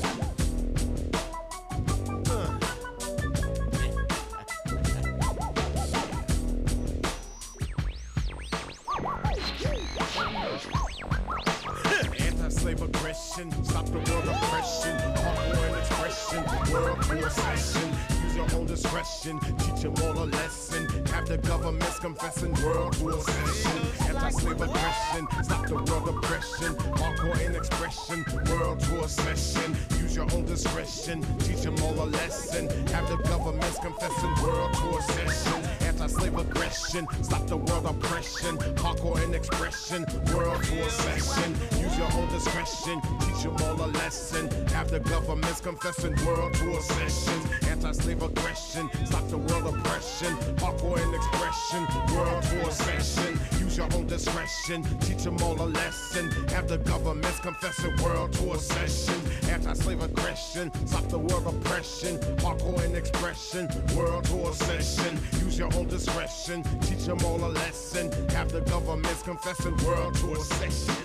Uh. Anti-slave aggression, stop the world oppression, hardcore and expression, world war session. Use your own discretion, teach them all a lesson. Have the governments confessing world war session. Anti-slave aggression, stop the world oppression, hardcore and expression, world war session. Use your own discretion, teach them all a lesson. Have the governments confessing world war session. Anti-slave aggression, stop the world oppression, hardcore and expression, world war session. Use your own discretion, teach them all a lesson. Have the governments confessing world war session. Anti-slave aggression, stop the world oppression, hardcore and expression, world war session. Use your own discretion, teach them all a lesson. Have the governments confessing world war session. Anti-slave aggression, stop the world oppression, hardcore and expression, world war session. Use your own discretion, teach them all a lesson. Have the governments confessing world war session.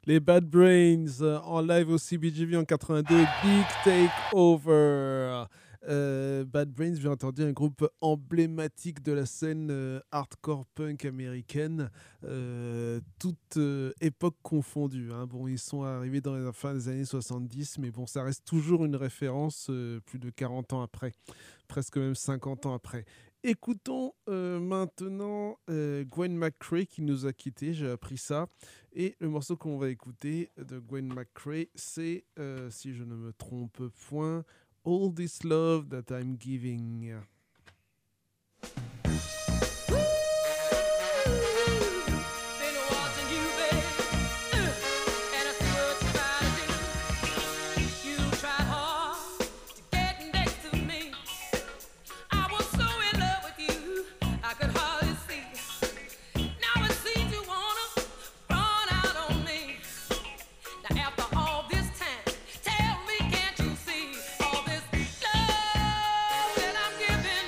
Les Bad Brains euh, en live au C B G B en quatre-vingt-deux, Big Takeover. Euh, Bad Brains, bien entendu, un groupe emblématique de la scène euh, hardcore punk américaine, euh, toute euh, époque confondue. Hein. Bon, ils sont arrivés dans la fin des années soixante-dix, mais bon, ça reste toujours une référence euh, plus de quarante ans après, presque même cinquante ans après. Écoutons euh, maintenant euh, Gwen McCrae qui nous a quittés, j'ai appris ça. Et le morceau qu'on va écouter de Gwen McCrae, c'est, euh, si je ne me trompe point, All This Love That I'm Giving. Giving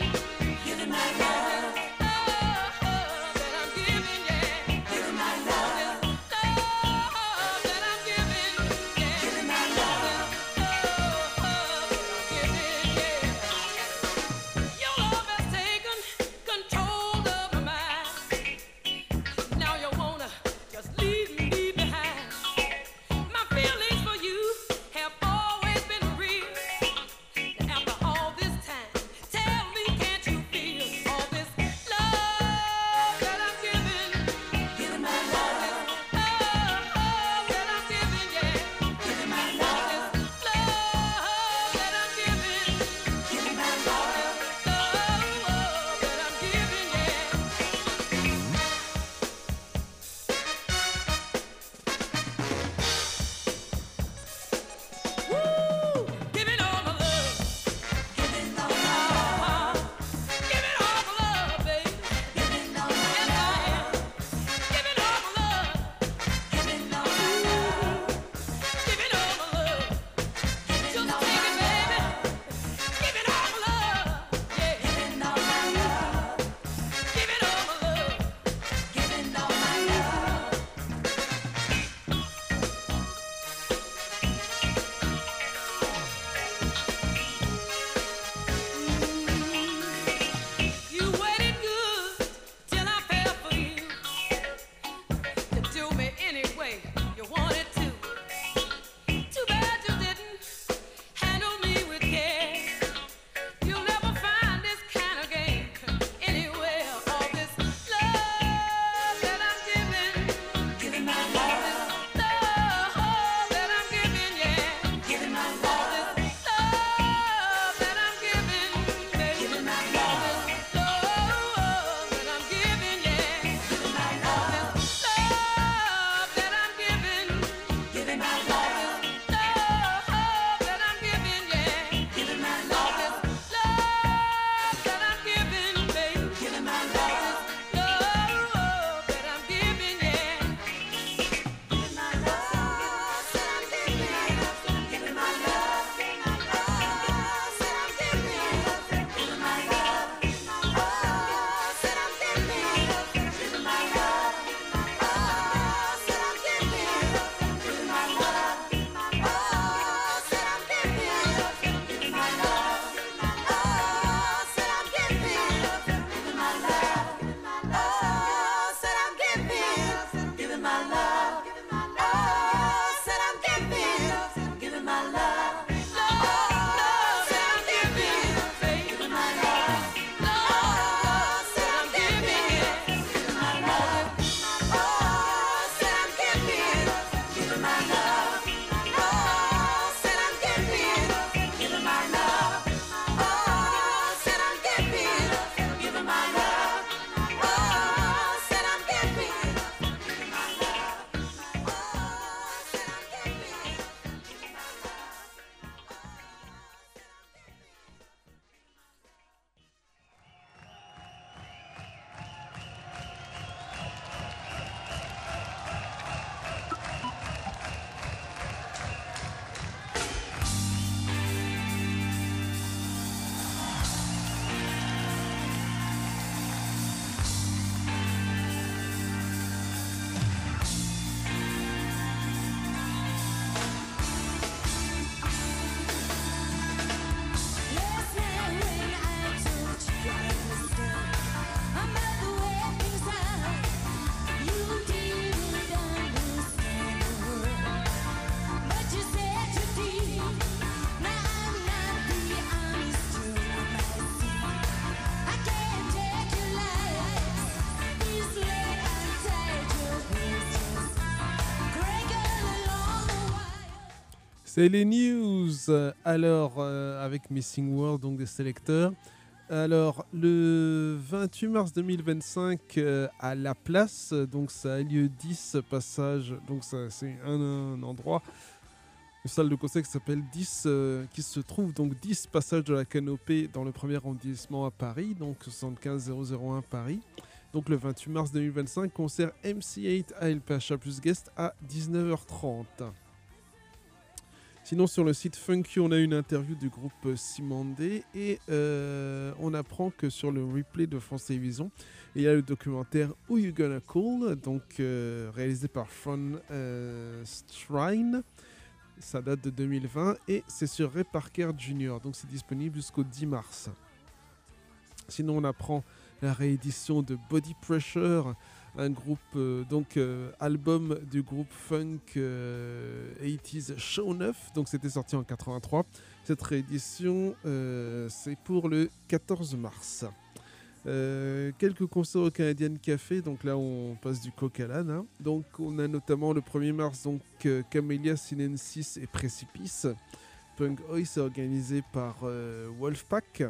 C'est les news. Alors, euh, avec Missing World, donc des sélecteurs. Alors, le vingt-huit mars deux mille vingt-cinq, euh, à La Place, donc ça a lieu dix passages. Donc, ça, c'est un, un endroit, une salle de concert qui s'appelle dix, euh, qui se trouve donc dix passages de la Canopée dans le premier arrondissement à Paris, donc soixante-quinze zéro zéro un Paris. Donc, le vingt-huit mars deux mille vingt-cinq, concert M C huit à El Pacha plus guest à dix-neuf heures trente. Sinon, sur le site Funky, on a une interview du groupe Simandé et euh, on apprend que sur le replay de France Télévisions, il y a le documentaire Who You Gonna Call, donc euh, réalisé par Fron euh, Strine. Ça date de deux mille vingt et c'est sur Ray Parker Junior, donc c'est disponible jusqu'au dix mars. Sinon, on apprend la réédition de Body Pressure, un groupe, euh, donc euh, album du groupe funk euh, eighties Show neuf, donc c'était sorti en quatre-vingt-trois. Cette réédition, euh, c'est pour le quatorze mars. Euh, quelques concerts au Canadian Café, donc là on passe du coq à l'âne. Hein. Donc on a notamment le premier mars, donc euh, Camellia Sinensis et Précipice. Punk Oi, c'est organisé par euh, Wolfpack,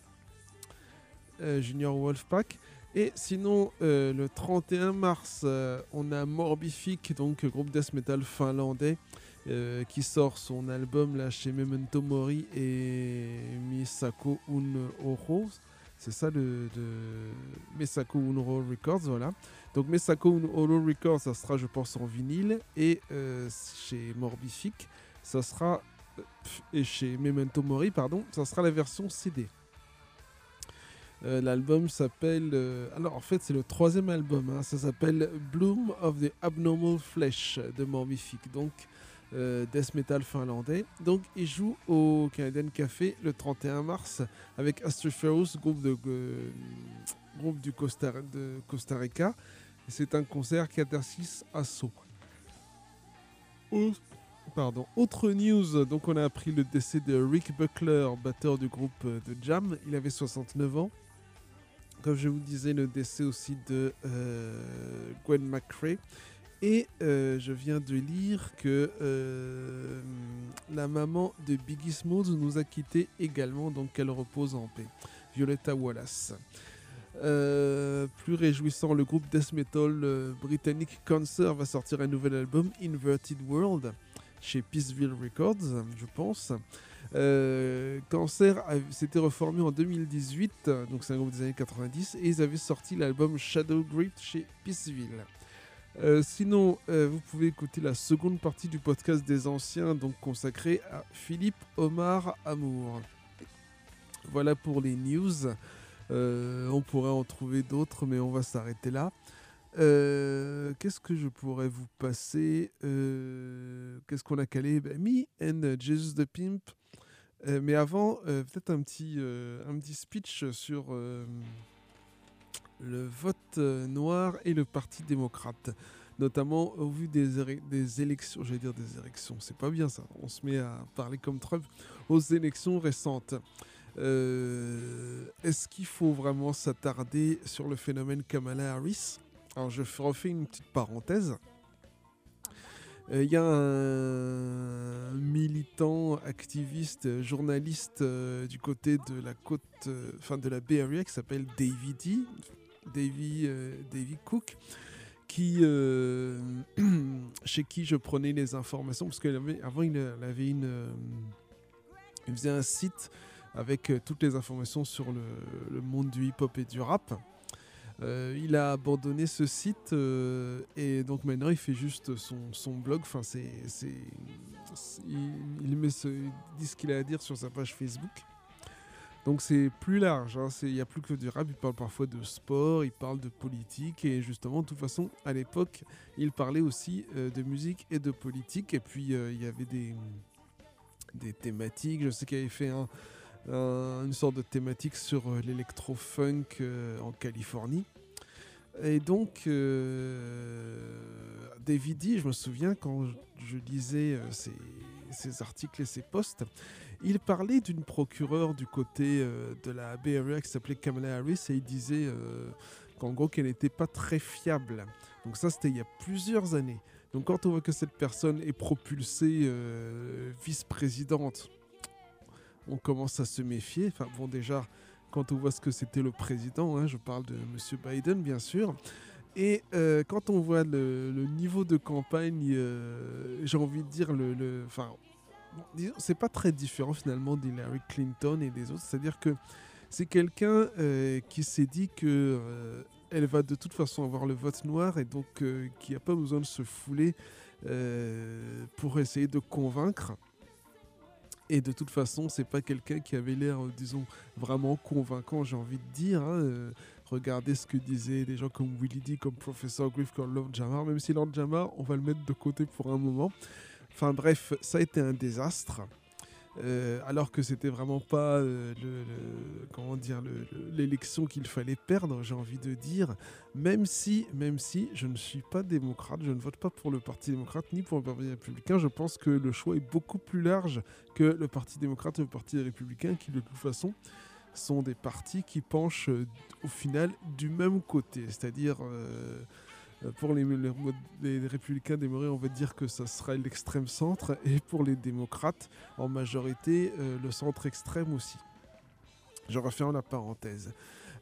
euh, Junior Wolfpack. Et sinon, euh, le trente et un mars, euh, on a Morbific, donc groupe death metal finlandais, euh, qui sort son album là chez Memento Mori et Misako Unoro. C'est ça le de Misako Unoro Records, voilà. Donc Misako Unoro Records, ça sera, je pense, en vinyle, et euh, chez Morbific, ça sera euh, et chez Memento Mori, pardon, ça sera la version C D. Euh, l'album s'appelle... Euh, alors en fait c'est le troisième album, hein, ça s'appelle Bloom of the Abnormal Flesh de Morbific, donc euh, death metal finlandais. Donc il joue au Canadian Café le trente et un mars avec Astroferous, groupe, de, euh, groupe du Costa, de Costa Rica. Et c'est un concert Catharsis Asso. Oh, pardon. Autre news, donc on a appris le décès de Rick Buckler, batteur du groupe de Jam. Il avait soixante-neuf ans. Comme je vous disais, le décès aussi de euh, Gwen McCrae. Et euh, je viens de lire que euh, la maman de Biggie Smalls nous a quittés également, donc qu'elle repose en paix. Violetta Wallace. Euh, plus réjouissant, le groupe death metal euh, britannique Cancer va sortir un nouvel album, Inverted World, chez Peaceville Records, je pense. Euh, Cancer s'était reformé en deux mille dix-huit, donc c'est un groupe des années quatre-vingt-dix, et ils avaient sorti l'album Shadow Grit chez Peaceville. Euh, sinon, euh, vous pouvez écouter la seconde partie du podcast des anciens, donc consacré à Philippe Omar Amour. Voilà pour les news. Euh, on pourrait en trouver d'autres, mais on va s'arrêter là. Euh, qu'est-ce que je pourrais vous passer euh, Qu'est-ce qu'on a calé ben, Me and Jesus the Pimp. Euh, mais avant, euh, peut-être un petit, euh, un petit speech sur euh, le vote euh, noir et le Parti démocrate. Notamment au vu des, é- des élections, j'allais dire des élections, c'est pas bien ça, on se met à parler comme Trump, aux élections récentes. Euh, est-ce qu'il faut vraiment s'attarder sur le phénomène Kamala Harris ? Alors je refais une petite parenthèse. Il euh, y a un militant, activiste, journaliste euh, du côté de la côte, enfin euh, de la Bay Area qui s'appelle Davy D, Davy, euh, Davy Cook, qui, euh, chez qui je prenais les informations, parce qu'avant il avait une, euh, il faisait un site avec euh, toutes les informations sur le, le monde du hip-hop et du rap. Euh, il a abandonné ce site euh, et donc maintenant il fait juste son, son blog. Enfin, c'est, c'est, c'est, il, il met ce, il dit ce qu'il a à dire sur sa page Facebook. Donc c'est plus large, hein, il n'y a plus que du rap, il parle parfois de sport, il parle de politique et justement de toute façon à l'époque il parlait aussi euh, de musique et de politique et puis euh, il y avait des, des thématiques. Je sais qu'il avait fait un Un, une sorte de thématique sur euh, l'électro-funk euh, en Californie. Et donc, euh, Davy D, je me souviens quand je, je lisais euh, ses, ses articles et ses posts, il parlait d'une procureure du côté euh, de la Bay Area qui s'appelait Kamala Harris et il disait euh, qu'en gros qu'elle n'était pas très fiable. Donc ça, c'était il y a plusieurs années. Donc quand on voit que cette personne est propulsée euh, vice-présidente, on commence à se méfier. Enfin bon, déjà, quand on voit ce que c'était le président, hein, je parle de M. Biden bien sûr, et euh, quand on voit le, le niveau de campagne, euh, j'ai envie de dire, le, le, enfin, disons, c'est pas très différent finalement d'Hillary Clinton et des autres, c'est-à-dire que c'est quelqu'un euh, qui s'est dit que euh, elle va de toute façon avoir le vote noir et donc euh, qui n'a pas besoin de se fouler euh, pour essayer de convaincre. Et de toute façon, c'est pas quelqu'un qui avait l'air, euh, disons, vraiment convaincant, j'ai envie de dire. Hein, euh, regardez ce que disaient des gens comme Willie D, comme Professor Griff, comme Lord Jamar, même si Lord Jamar, on va le mettre de côté pour un moment. Enfin bref, ça a été un désastre. Euh, alors que c'était vraiment pas euh, le, le, comment dire, le, le, l'élection qu'il fallait perdre, j'ai envie de dire, même si, même si je ne suis pas démocrate, je ne vote pas pour le Parti démocrate ni pour le Parti républicain, je pense que le choix est beaucoup plus large que le Parti démocrate et le Parti républicain, qui de toute façon sont des partis qui penchent euh, au final du même côté, c'est-à-dire euh, pour les, les, les républicains demeurés, on va dire que ça sera l'extrême centre, et pour les démocrates, en majorité, euh, le centre extrême aussi. Je referme la parenthèse.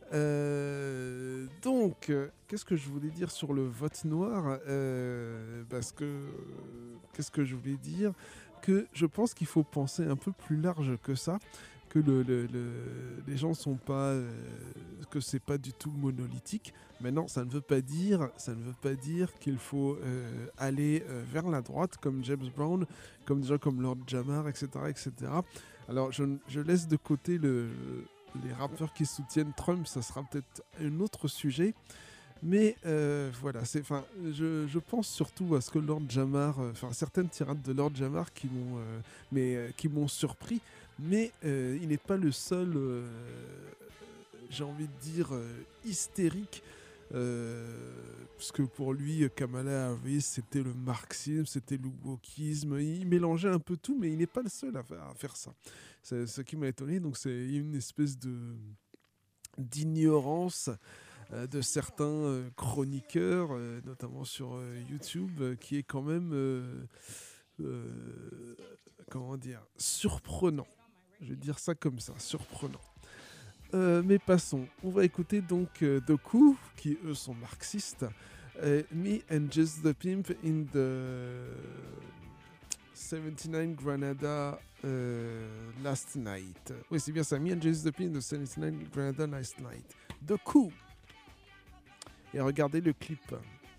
Euh, donc, euh, qu'est-ce que je voulais dire sur le vote noir euh, Parce que, euh, qu'est-ce que je voulais dire Que je pense qu'il faut penser un peu plus large que ça. Que le, le, le, les gens sont pas, euh, que c'est pas du tout monolithique. Maintenant, ça ne veut pas dire, ça ne veut pas dire qu'il faut euh, aller euh, vers la droite comme James Brown, comme des gens comme Lord Jamar, et cetera, et cetera. Alors, je, je laisse de côté le, les rappeurs qui soutiennent Trump. Ça sera peut-être un autre sujet. Mais euh, voilà, c'est, enfin, je, je pense surtout à ce que Lord Jamar, enfin, euh, certaines tirades de Lord Jamar qui m'ont, euh, mais euh, qui m'ont surpris. Mais euh, il n'est pas le seul, euh, j'ai envie de dire, euh, hystérique, euh, parce que pour lui, Kamala Harris, c'était le marxisme, c'était le wokisme, il mélangeait un peu tout, mais il n'est pas le seul à faire, à faire ça. C'est ce qui m'a étonné, donc c'est une espèce de, d'ignorance euh, de certains euh, chroniqueurs, euh, notamment sur euh, YouTube, euh, qui est quand même, euh, euh, comment dire, surprenant. Je vais dire ça comme ça, surprenant. Euh, mais passons. On va écouter donc euh, The Coup, qui eux sont marxistes. Euh, Me and Just the Pimp in the seventy-nine Granada euh, Last Night. Oui, c'est bien ça. Me and Just the Pimp in the seventy-nine Granada Last Night. The Coup. Et regardez le clip.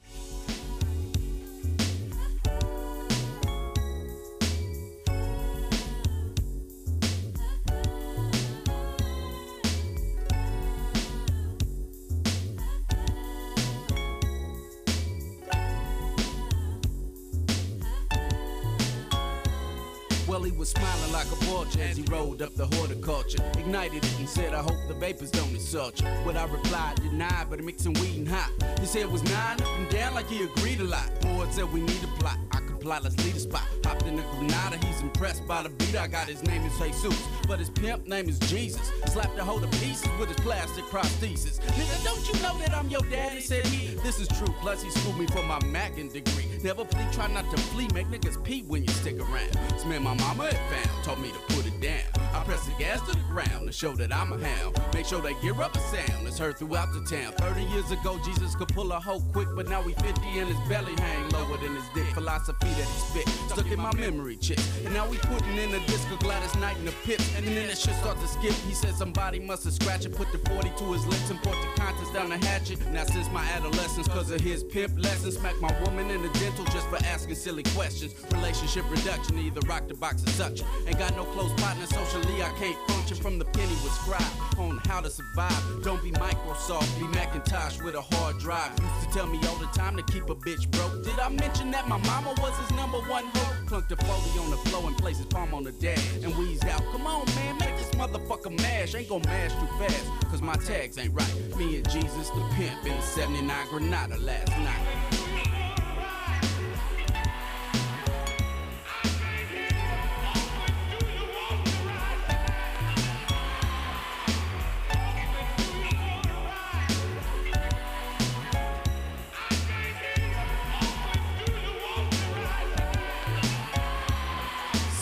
Well, he was smiling like a vulture as he rolled up the horticulture. Ignited it and said, I hope the vapors don't insult you. What I replied, denied, but mixing weed and hot. His head was nine up and down like he agreed a lot. Board said we need a plot. I comply, let's lead a spot. Hopped in the Granada, he's impressed by the beat. I got his name is Jesus, but his pimp name is Jesus. Slapped a hold of pieces with his plastic prosthesis. Nigga, don't you know that I'm your daddy, said he. This is true, plus he schooled me for my Mackin degree. Never flee, try not to flee, make niggas pee when you stick around. This man my mama had found, told me to put it down. I press the gas to the ground to show that I'm a hound. Make sure they gear up a sound that's heard throughout the town. Thirty years ago, Jesus could pull a hoe quick, but now he fifty and his belly hang lower than his dick. Philosophy that he spit, stuck in my memory chip. And now we putting in a disc of Gladys Knight in the pip. And then that shit start to skip. He said somebody must have scratched it, put the forty to his lips and poured the contents down the hatchet. Now since my adolescence, cause of his pimp lessons, smack my woman in the dental just for asking silly questions. Relationship reduction, either rock the box or such. Ain't got no close partner, socially I can't function. From the penny was scribe on how to survive. Don't be Microsoft, be Macintosh with a hard drive. Used to tell me all the time to keep a bitch broke. Did I mention that my mama was his number one hope? Plunked a foley on the floor and placed his palm on the dash and wheezed out, come on man, make this motherfucker mash. Ain't gon' mash too fast, cause my tags ain't right. Me and Jesus the pimp in the seventy-nine Granada last night.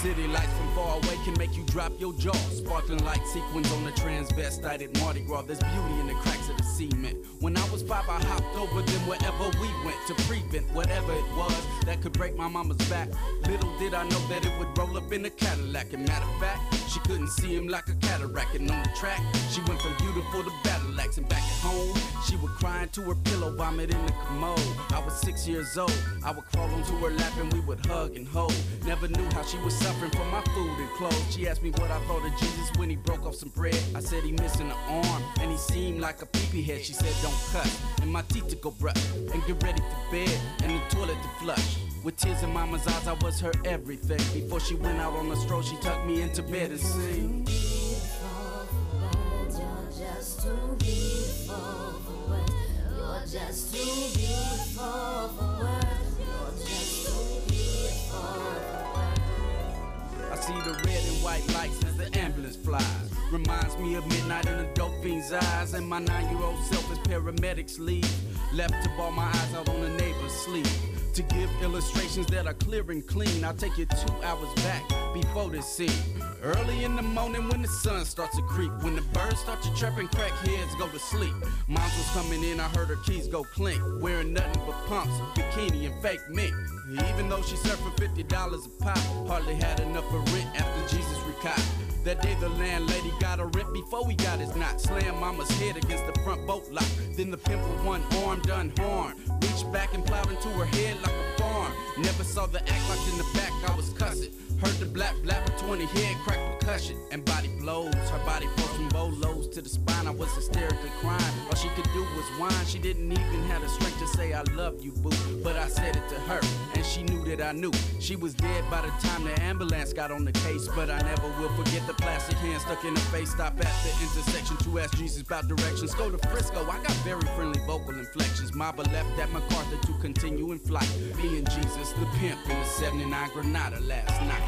City lights from far away can make you drop your jaw. Sparkling light sequins on the transvestite at Mardi Gras. There's beauty in the cracks of the cement. When I was five, I hopped over them wherever we went to prevent whatever it was that could break my mama's back. Little did I know that it would roll up in a Cadillac. And matter of fact, she couldn't see him like a cataract. And on the track, she went from beautiful to battle axe. And back at home, she would cry into her pillow, vomit in the commode. I was six years old. I would crawl onto her lap and we would hug and hold. Never knew how she was suffering for my food and clothes. She asked me what I thought of Jesus when he broke off some bread. I said he missing an arm and he seemed like a peepee head. She said don't cuss and my teeth to go brush and get ready for bed and the toilet to flush. With tears in mama's eyes, I was her everything. Before she went out on the stroll, she tucked me into bed and sang. Just too beautiful for words. You're just too beautiful for words. You're just too beautiful for words. I see the red and white lights as the ambulance flies. Reminds me of midnight in a dope fiend's eyes. And my nine-year-old self as paramedics leave. Left to ball my eyes out on the neighbor's sleep. To give illustrations that are clear and clean, I'll take you two hours back before this scene. Early in the morning when the sun starts to creep, when the birds start to chirp and crackheads go to sleep. Moms was coming in, I heard her keys go clink, wearing nothing but pumps, bikini and fake mink. Even though she served for fifty dollars a pop, hardly had enough for rent after Jesus retired. That day the landlady got a rent before he got his knot. Slammed mama's head against the front boat lock. Then the pimp with one arm done horn. Reached back and plowed into her head like a farm. Never saw the act locked in the back, I was cussing. Heard the black blabber twenty head crack percussion. And body blows, her body broke from bolos to the spine. I was hysterically crying, all she could do was whine. She didn't even have the strength to say I love you, boo. But I said it to her, and she knew that I knew. She was dead by the time the ambulance got on the case. But I never will forget the plastic hand stuck in her face. Stop at the intersection to ask Jesus about directions. Go to Frisco, I got very friendly vocal inflections. Mama left at MacArthur to continue in flight. Me and Jesus, the pimp, in the seventy-nine Granada last night.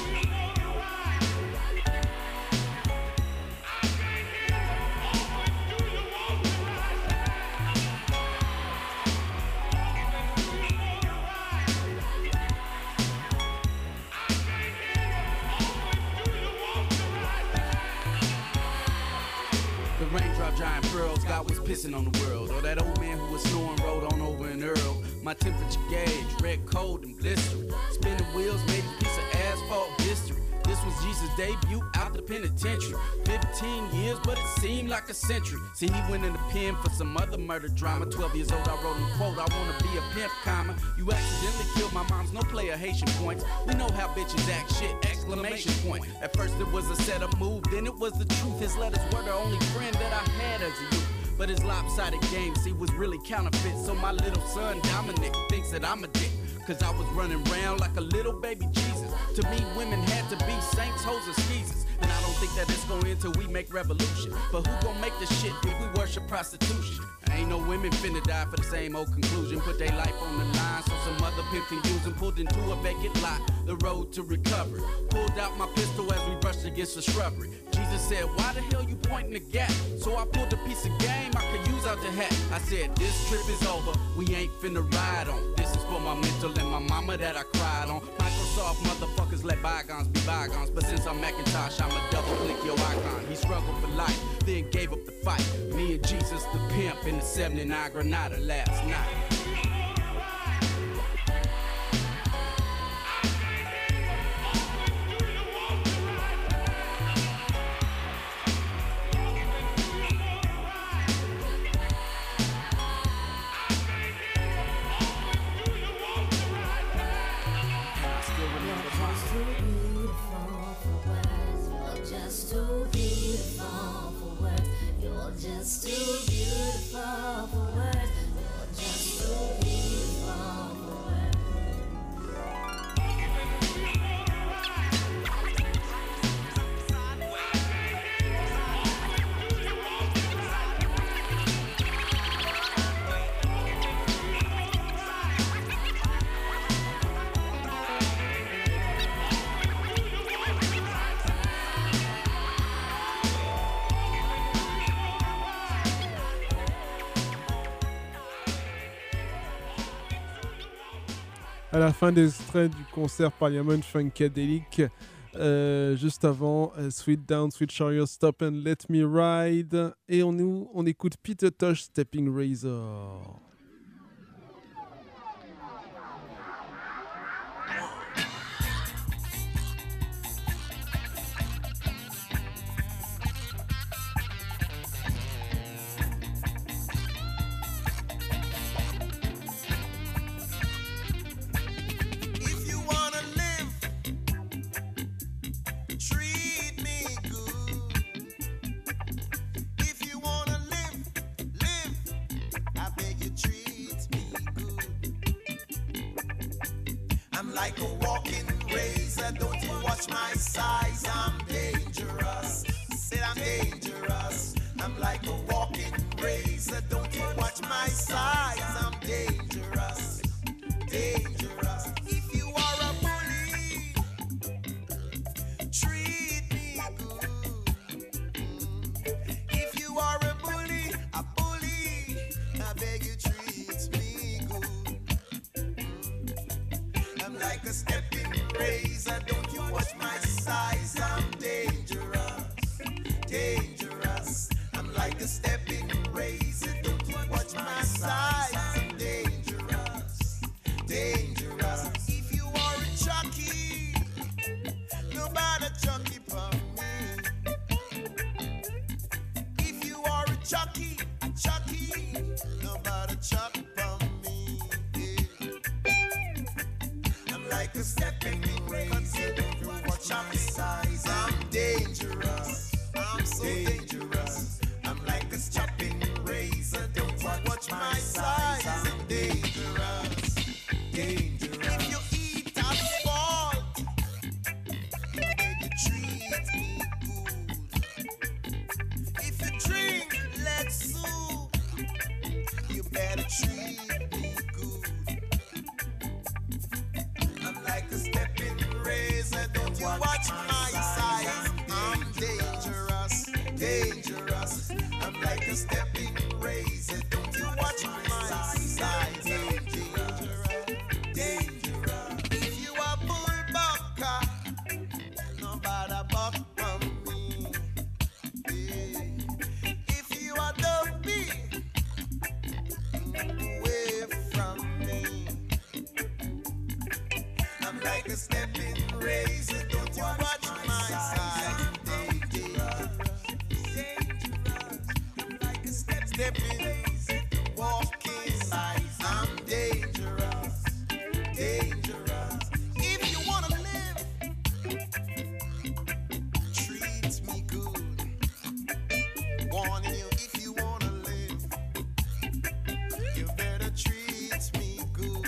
Raindrop giant pearls, God was pissing on the world. Or that old man who was snoring rode on over in Earl. My temperature gauge, red, cold, and blistering. Spinning wheels made a piece of asphalt history. This was Jesus' debut out the penitentiary. Fifteen years, but it seemed like a century. See, he went in the pen for some other murder drama. Twelve years old, I wrote him, quote, I wanna be a pimp, comma. You accidentally killed my mom's no player Haitian points. We know how bitches act, shit, exclamation point. At first it was a setup move, then it was the truth. His letters were the only friend that I had as a youth. But his lopsided game, see, was really counterfeit. So my little son, Dominic, thinks that I'm a dick. Cause I was running around like a little baby Jesus. To me, women had to be saints, hoes, and skeezers. And I don't think that it's gonna end till we make revolution. But who gon' make the shit if we worship prostitution? Ain't no women finna die for the same old conclusion. Put their life on the line so some other pimp can use them. Pulled into a vacant lot, the road to recovery. Pulled out my pistol as we brushed against the shrubbery. Jesus said, why the hell you pointing the gap? So I pulled a piece of game I could use out the hat. I said, this trip is over, we ain't finna ride on. This is for my mental and my mama that I cried on. Microsoft motherfuckers let bygones be bygones. But since I'm Macintosh, I'ma double click your icon. He struggled for life, then gave up the fight. Me and Jesus the pimp in the seventy-nine Granada last night. Just too beautiful for words. You're just too beautiful for words. à la fin des extraits du concert Parliament Funkadelic. Euh, juste avant, euh, Sweet Down, Sweet Chariot, Stop and Let Me Ride. Et on, nous, on écoute Peter Tosh, Stepping Razor. Like a walking razor, don't you watch my size, I'm dangerous. Said I'm dangerous. I'm like a walking razor, don't you watch my size, I'm dangerous. Dangerous. If you are a bully, treat me good. If you are a bully, a bully, I beg you treat me good. I'm like a stepping razor, don't you watch my size, I'm dangerous, dangerous. I'm like a stepping razor, don't you watch my size, I'm dangerous, dangerous. If you are a jockey, nobody jockey for me. If you are a jockey, a jockey, nobody jockey for me. Like a stepping razor, don't you watch my size, I'm dangerous, I'm so dangerous. I'm like a chopping razor, don't you watch my size, I'm dangerous, dangerous. If you eat asphalt, you treat me good. If you drink lead soup, you better treat me good. Like a stepping razor, don't you watch my size, I'm dangerous, dangerous. I'm like a stepping razor, don't you watch my size, I'm dangerous, dangerous. If you are bullbucker, nobody buck from me. If you are dopey, away from me. I'm like a stepping razor, don't you watch my side. Dangerous, dangerous. I'm like a step stepping razor, walking size. I'm dangerous, dangerous. If you wanna live, treat me good. Warning you, if you wanna live, you better treat me good.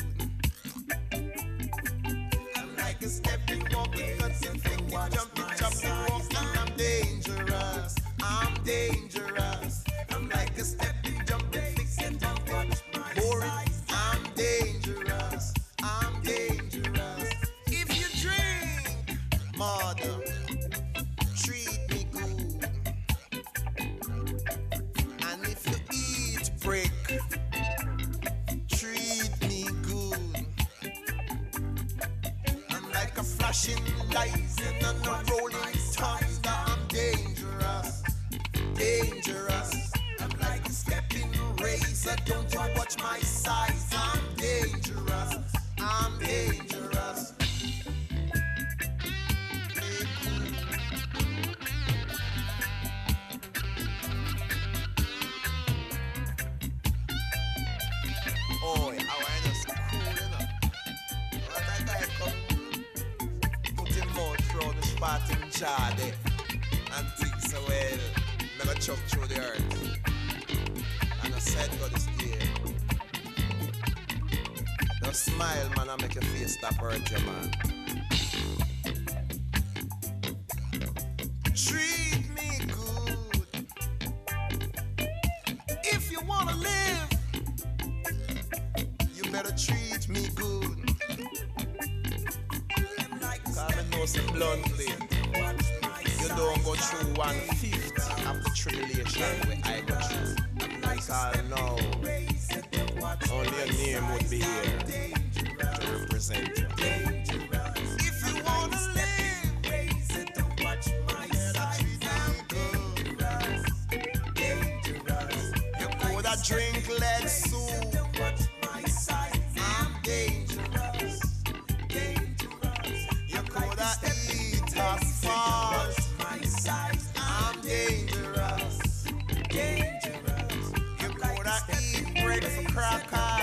Like a stepping, walking, cutting, flicking, jumping, jumping, walking. I'm dangerous, I'm dangerous. I'm like a stepping, jumping, flicking, jumping, boring. I'm dangerous, I'm dangerous. If you drink, mother, treat me good. And if you eat brick, treat me good. Like a flashing lights and a rolling thunder, I'm dangerous, dangerous. I'm like a stepping razor, don't you watch my size, I'm dangerous, I'm dangerous. Oh, how I just cool, you know. What I guy come put him out through the spot in jar there and think so well, never chuck through the earth. And I said go this day. Now smile, man, and make your face stop hurt you, man. Treat me good. If you wanna live, you better treat me good. Cause I know some bluntly, you don't go through one fifth of the tribulation where I go through. Because now, only your name would be here. to represent you. If you wanna live, raise it to watch my side. I'm dangerous, dangerous. You coulda drink lead soup. My side. I'm dangerous, dangerous. You coulda eat asphalt. My side. I'm dangerous, dangerous. You coulda eat bread for crackers.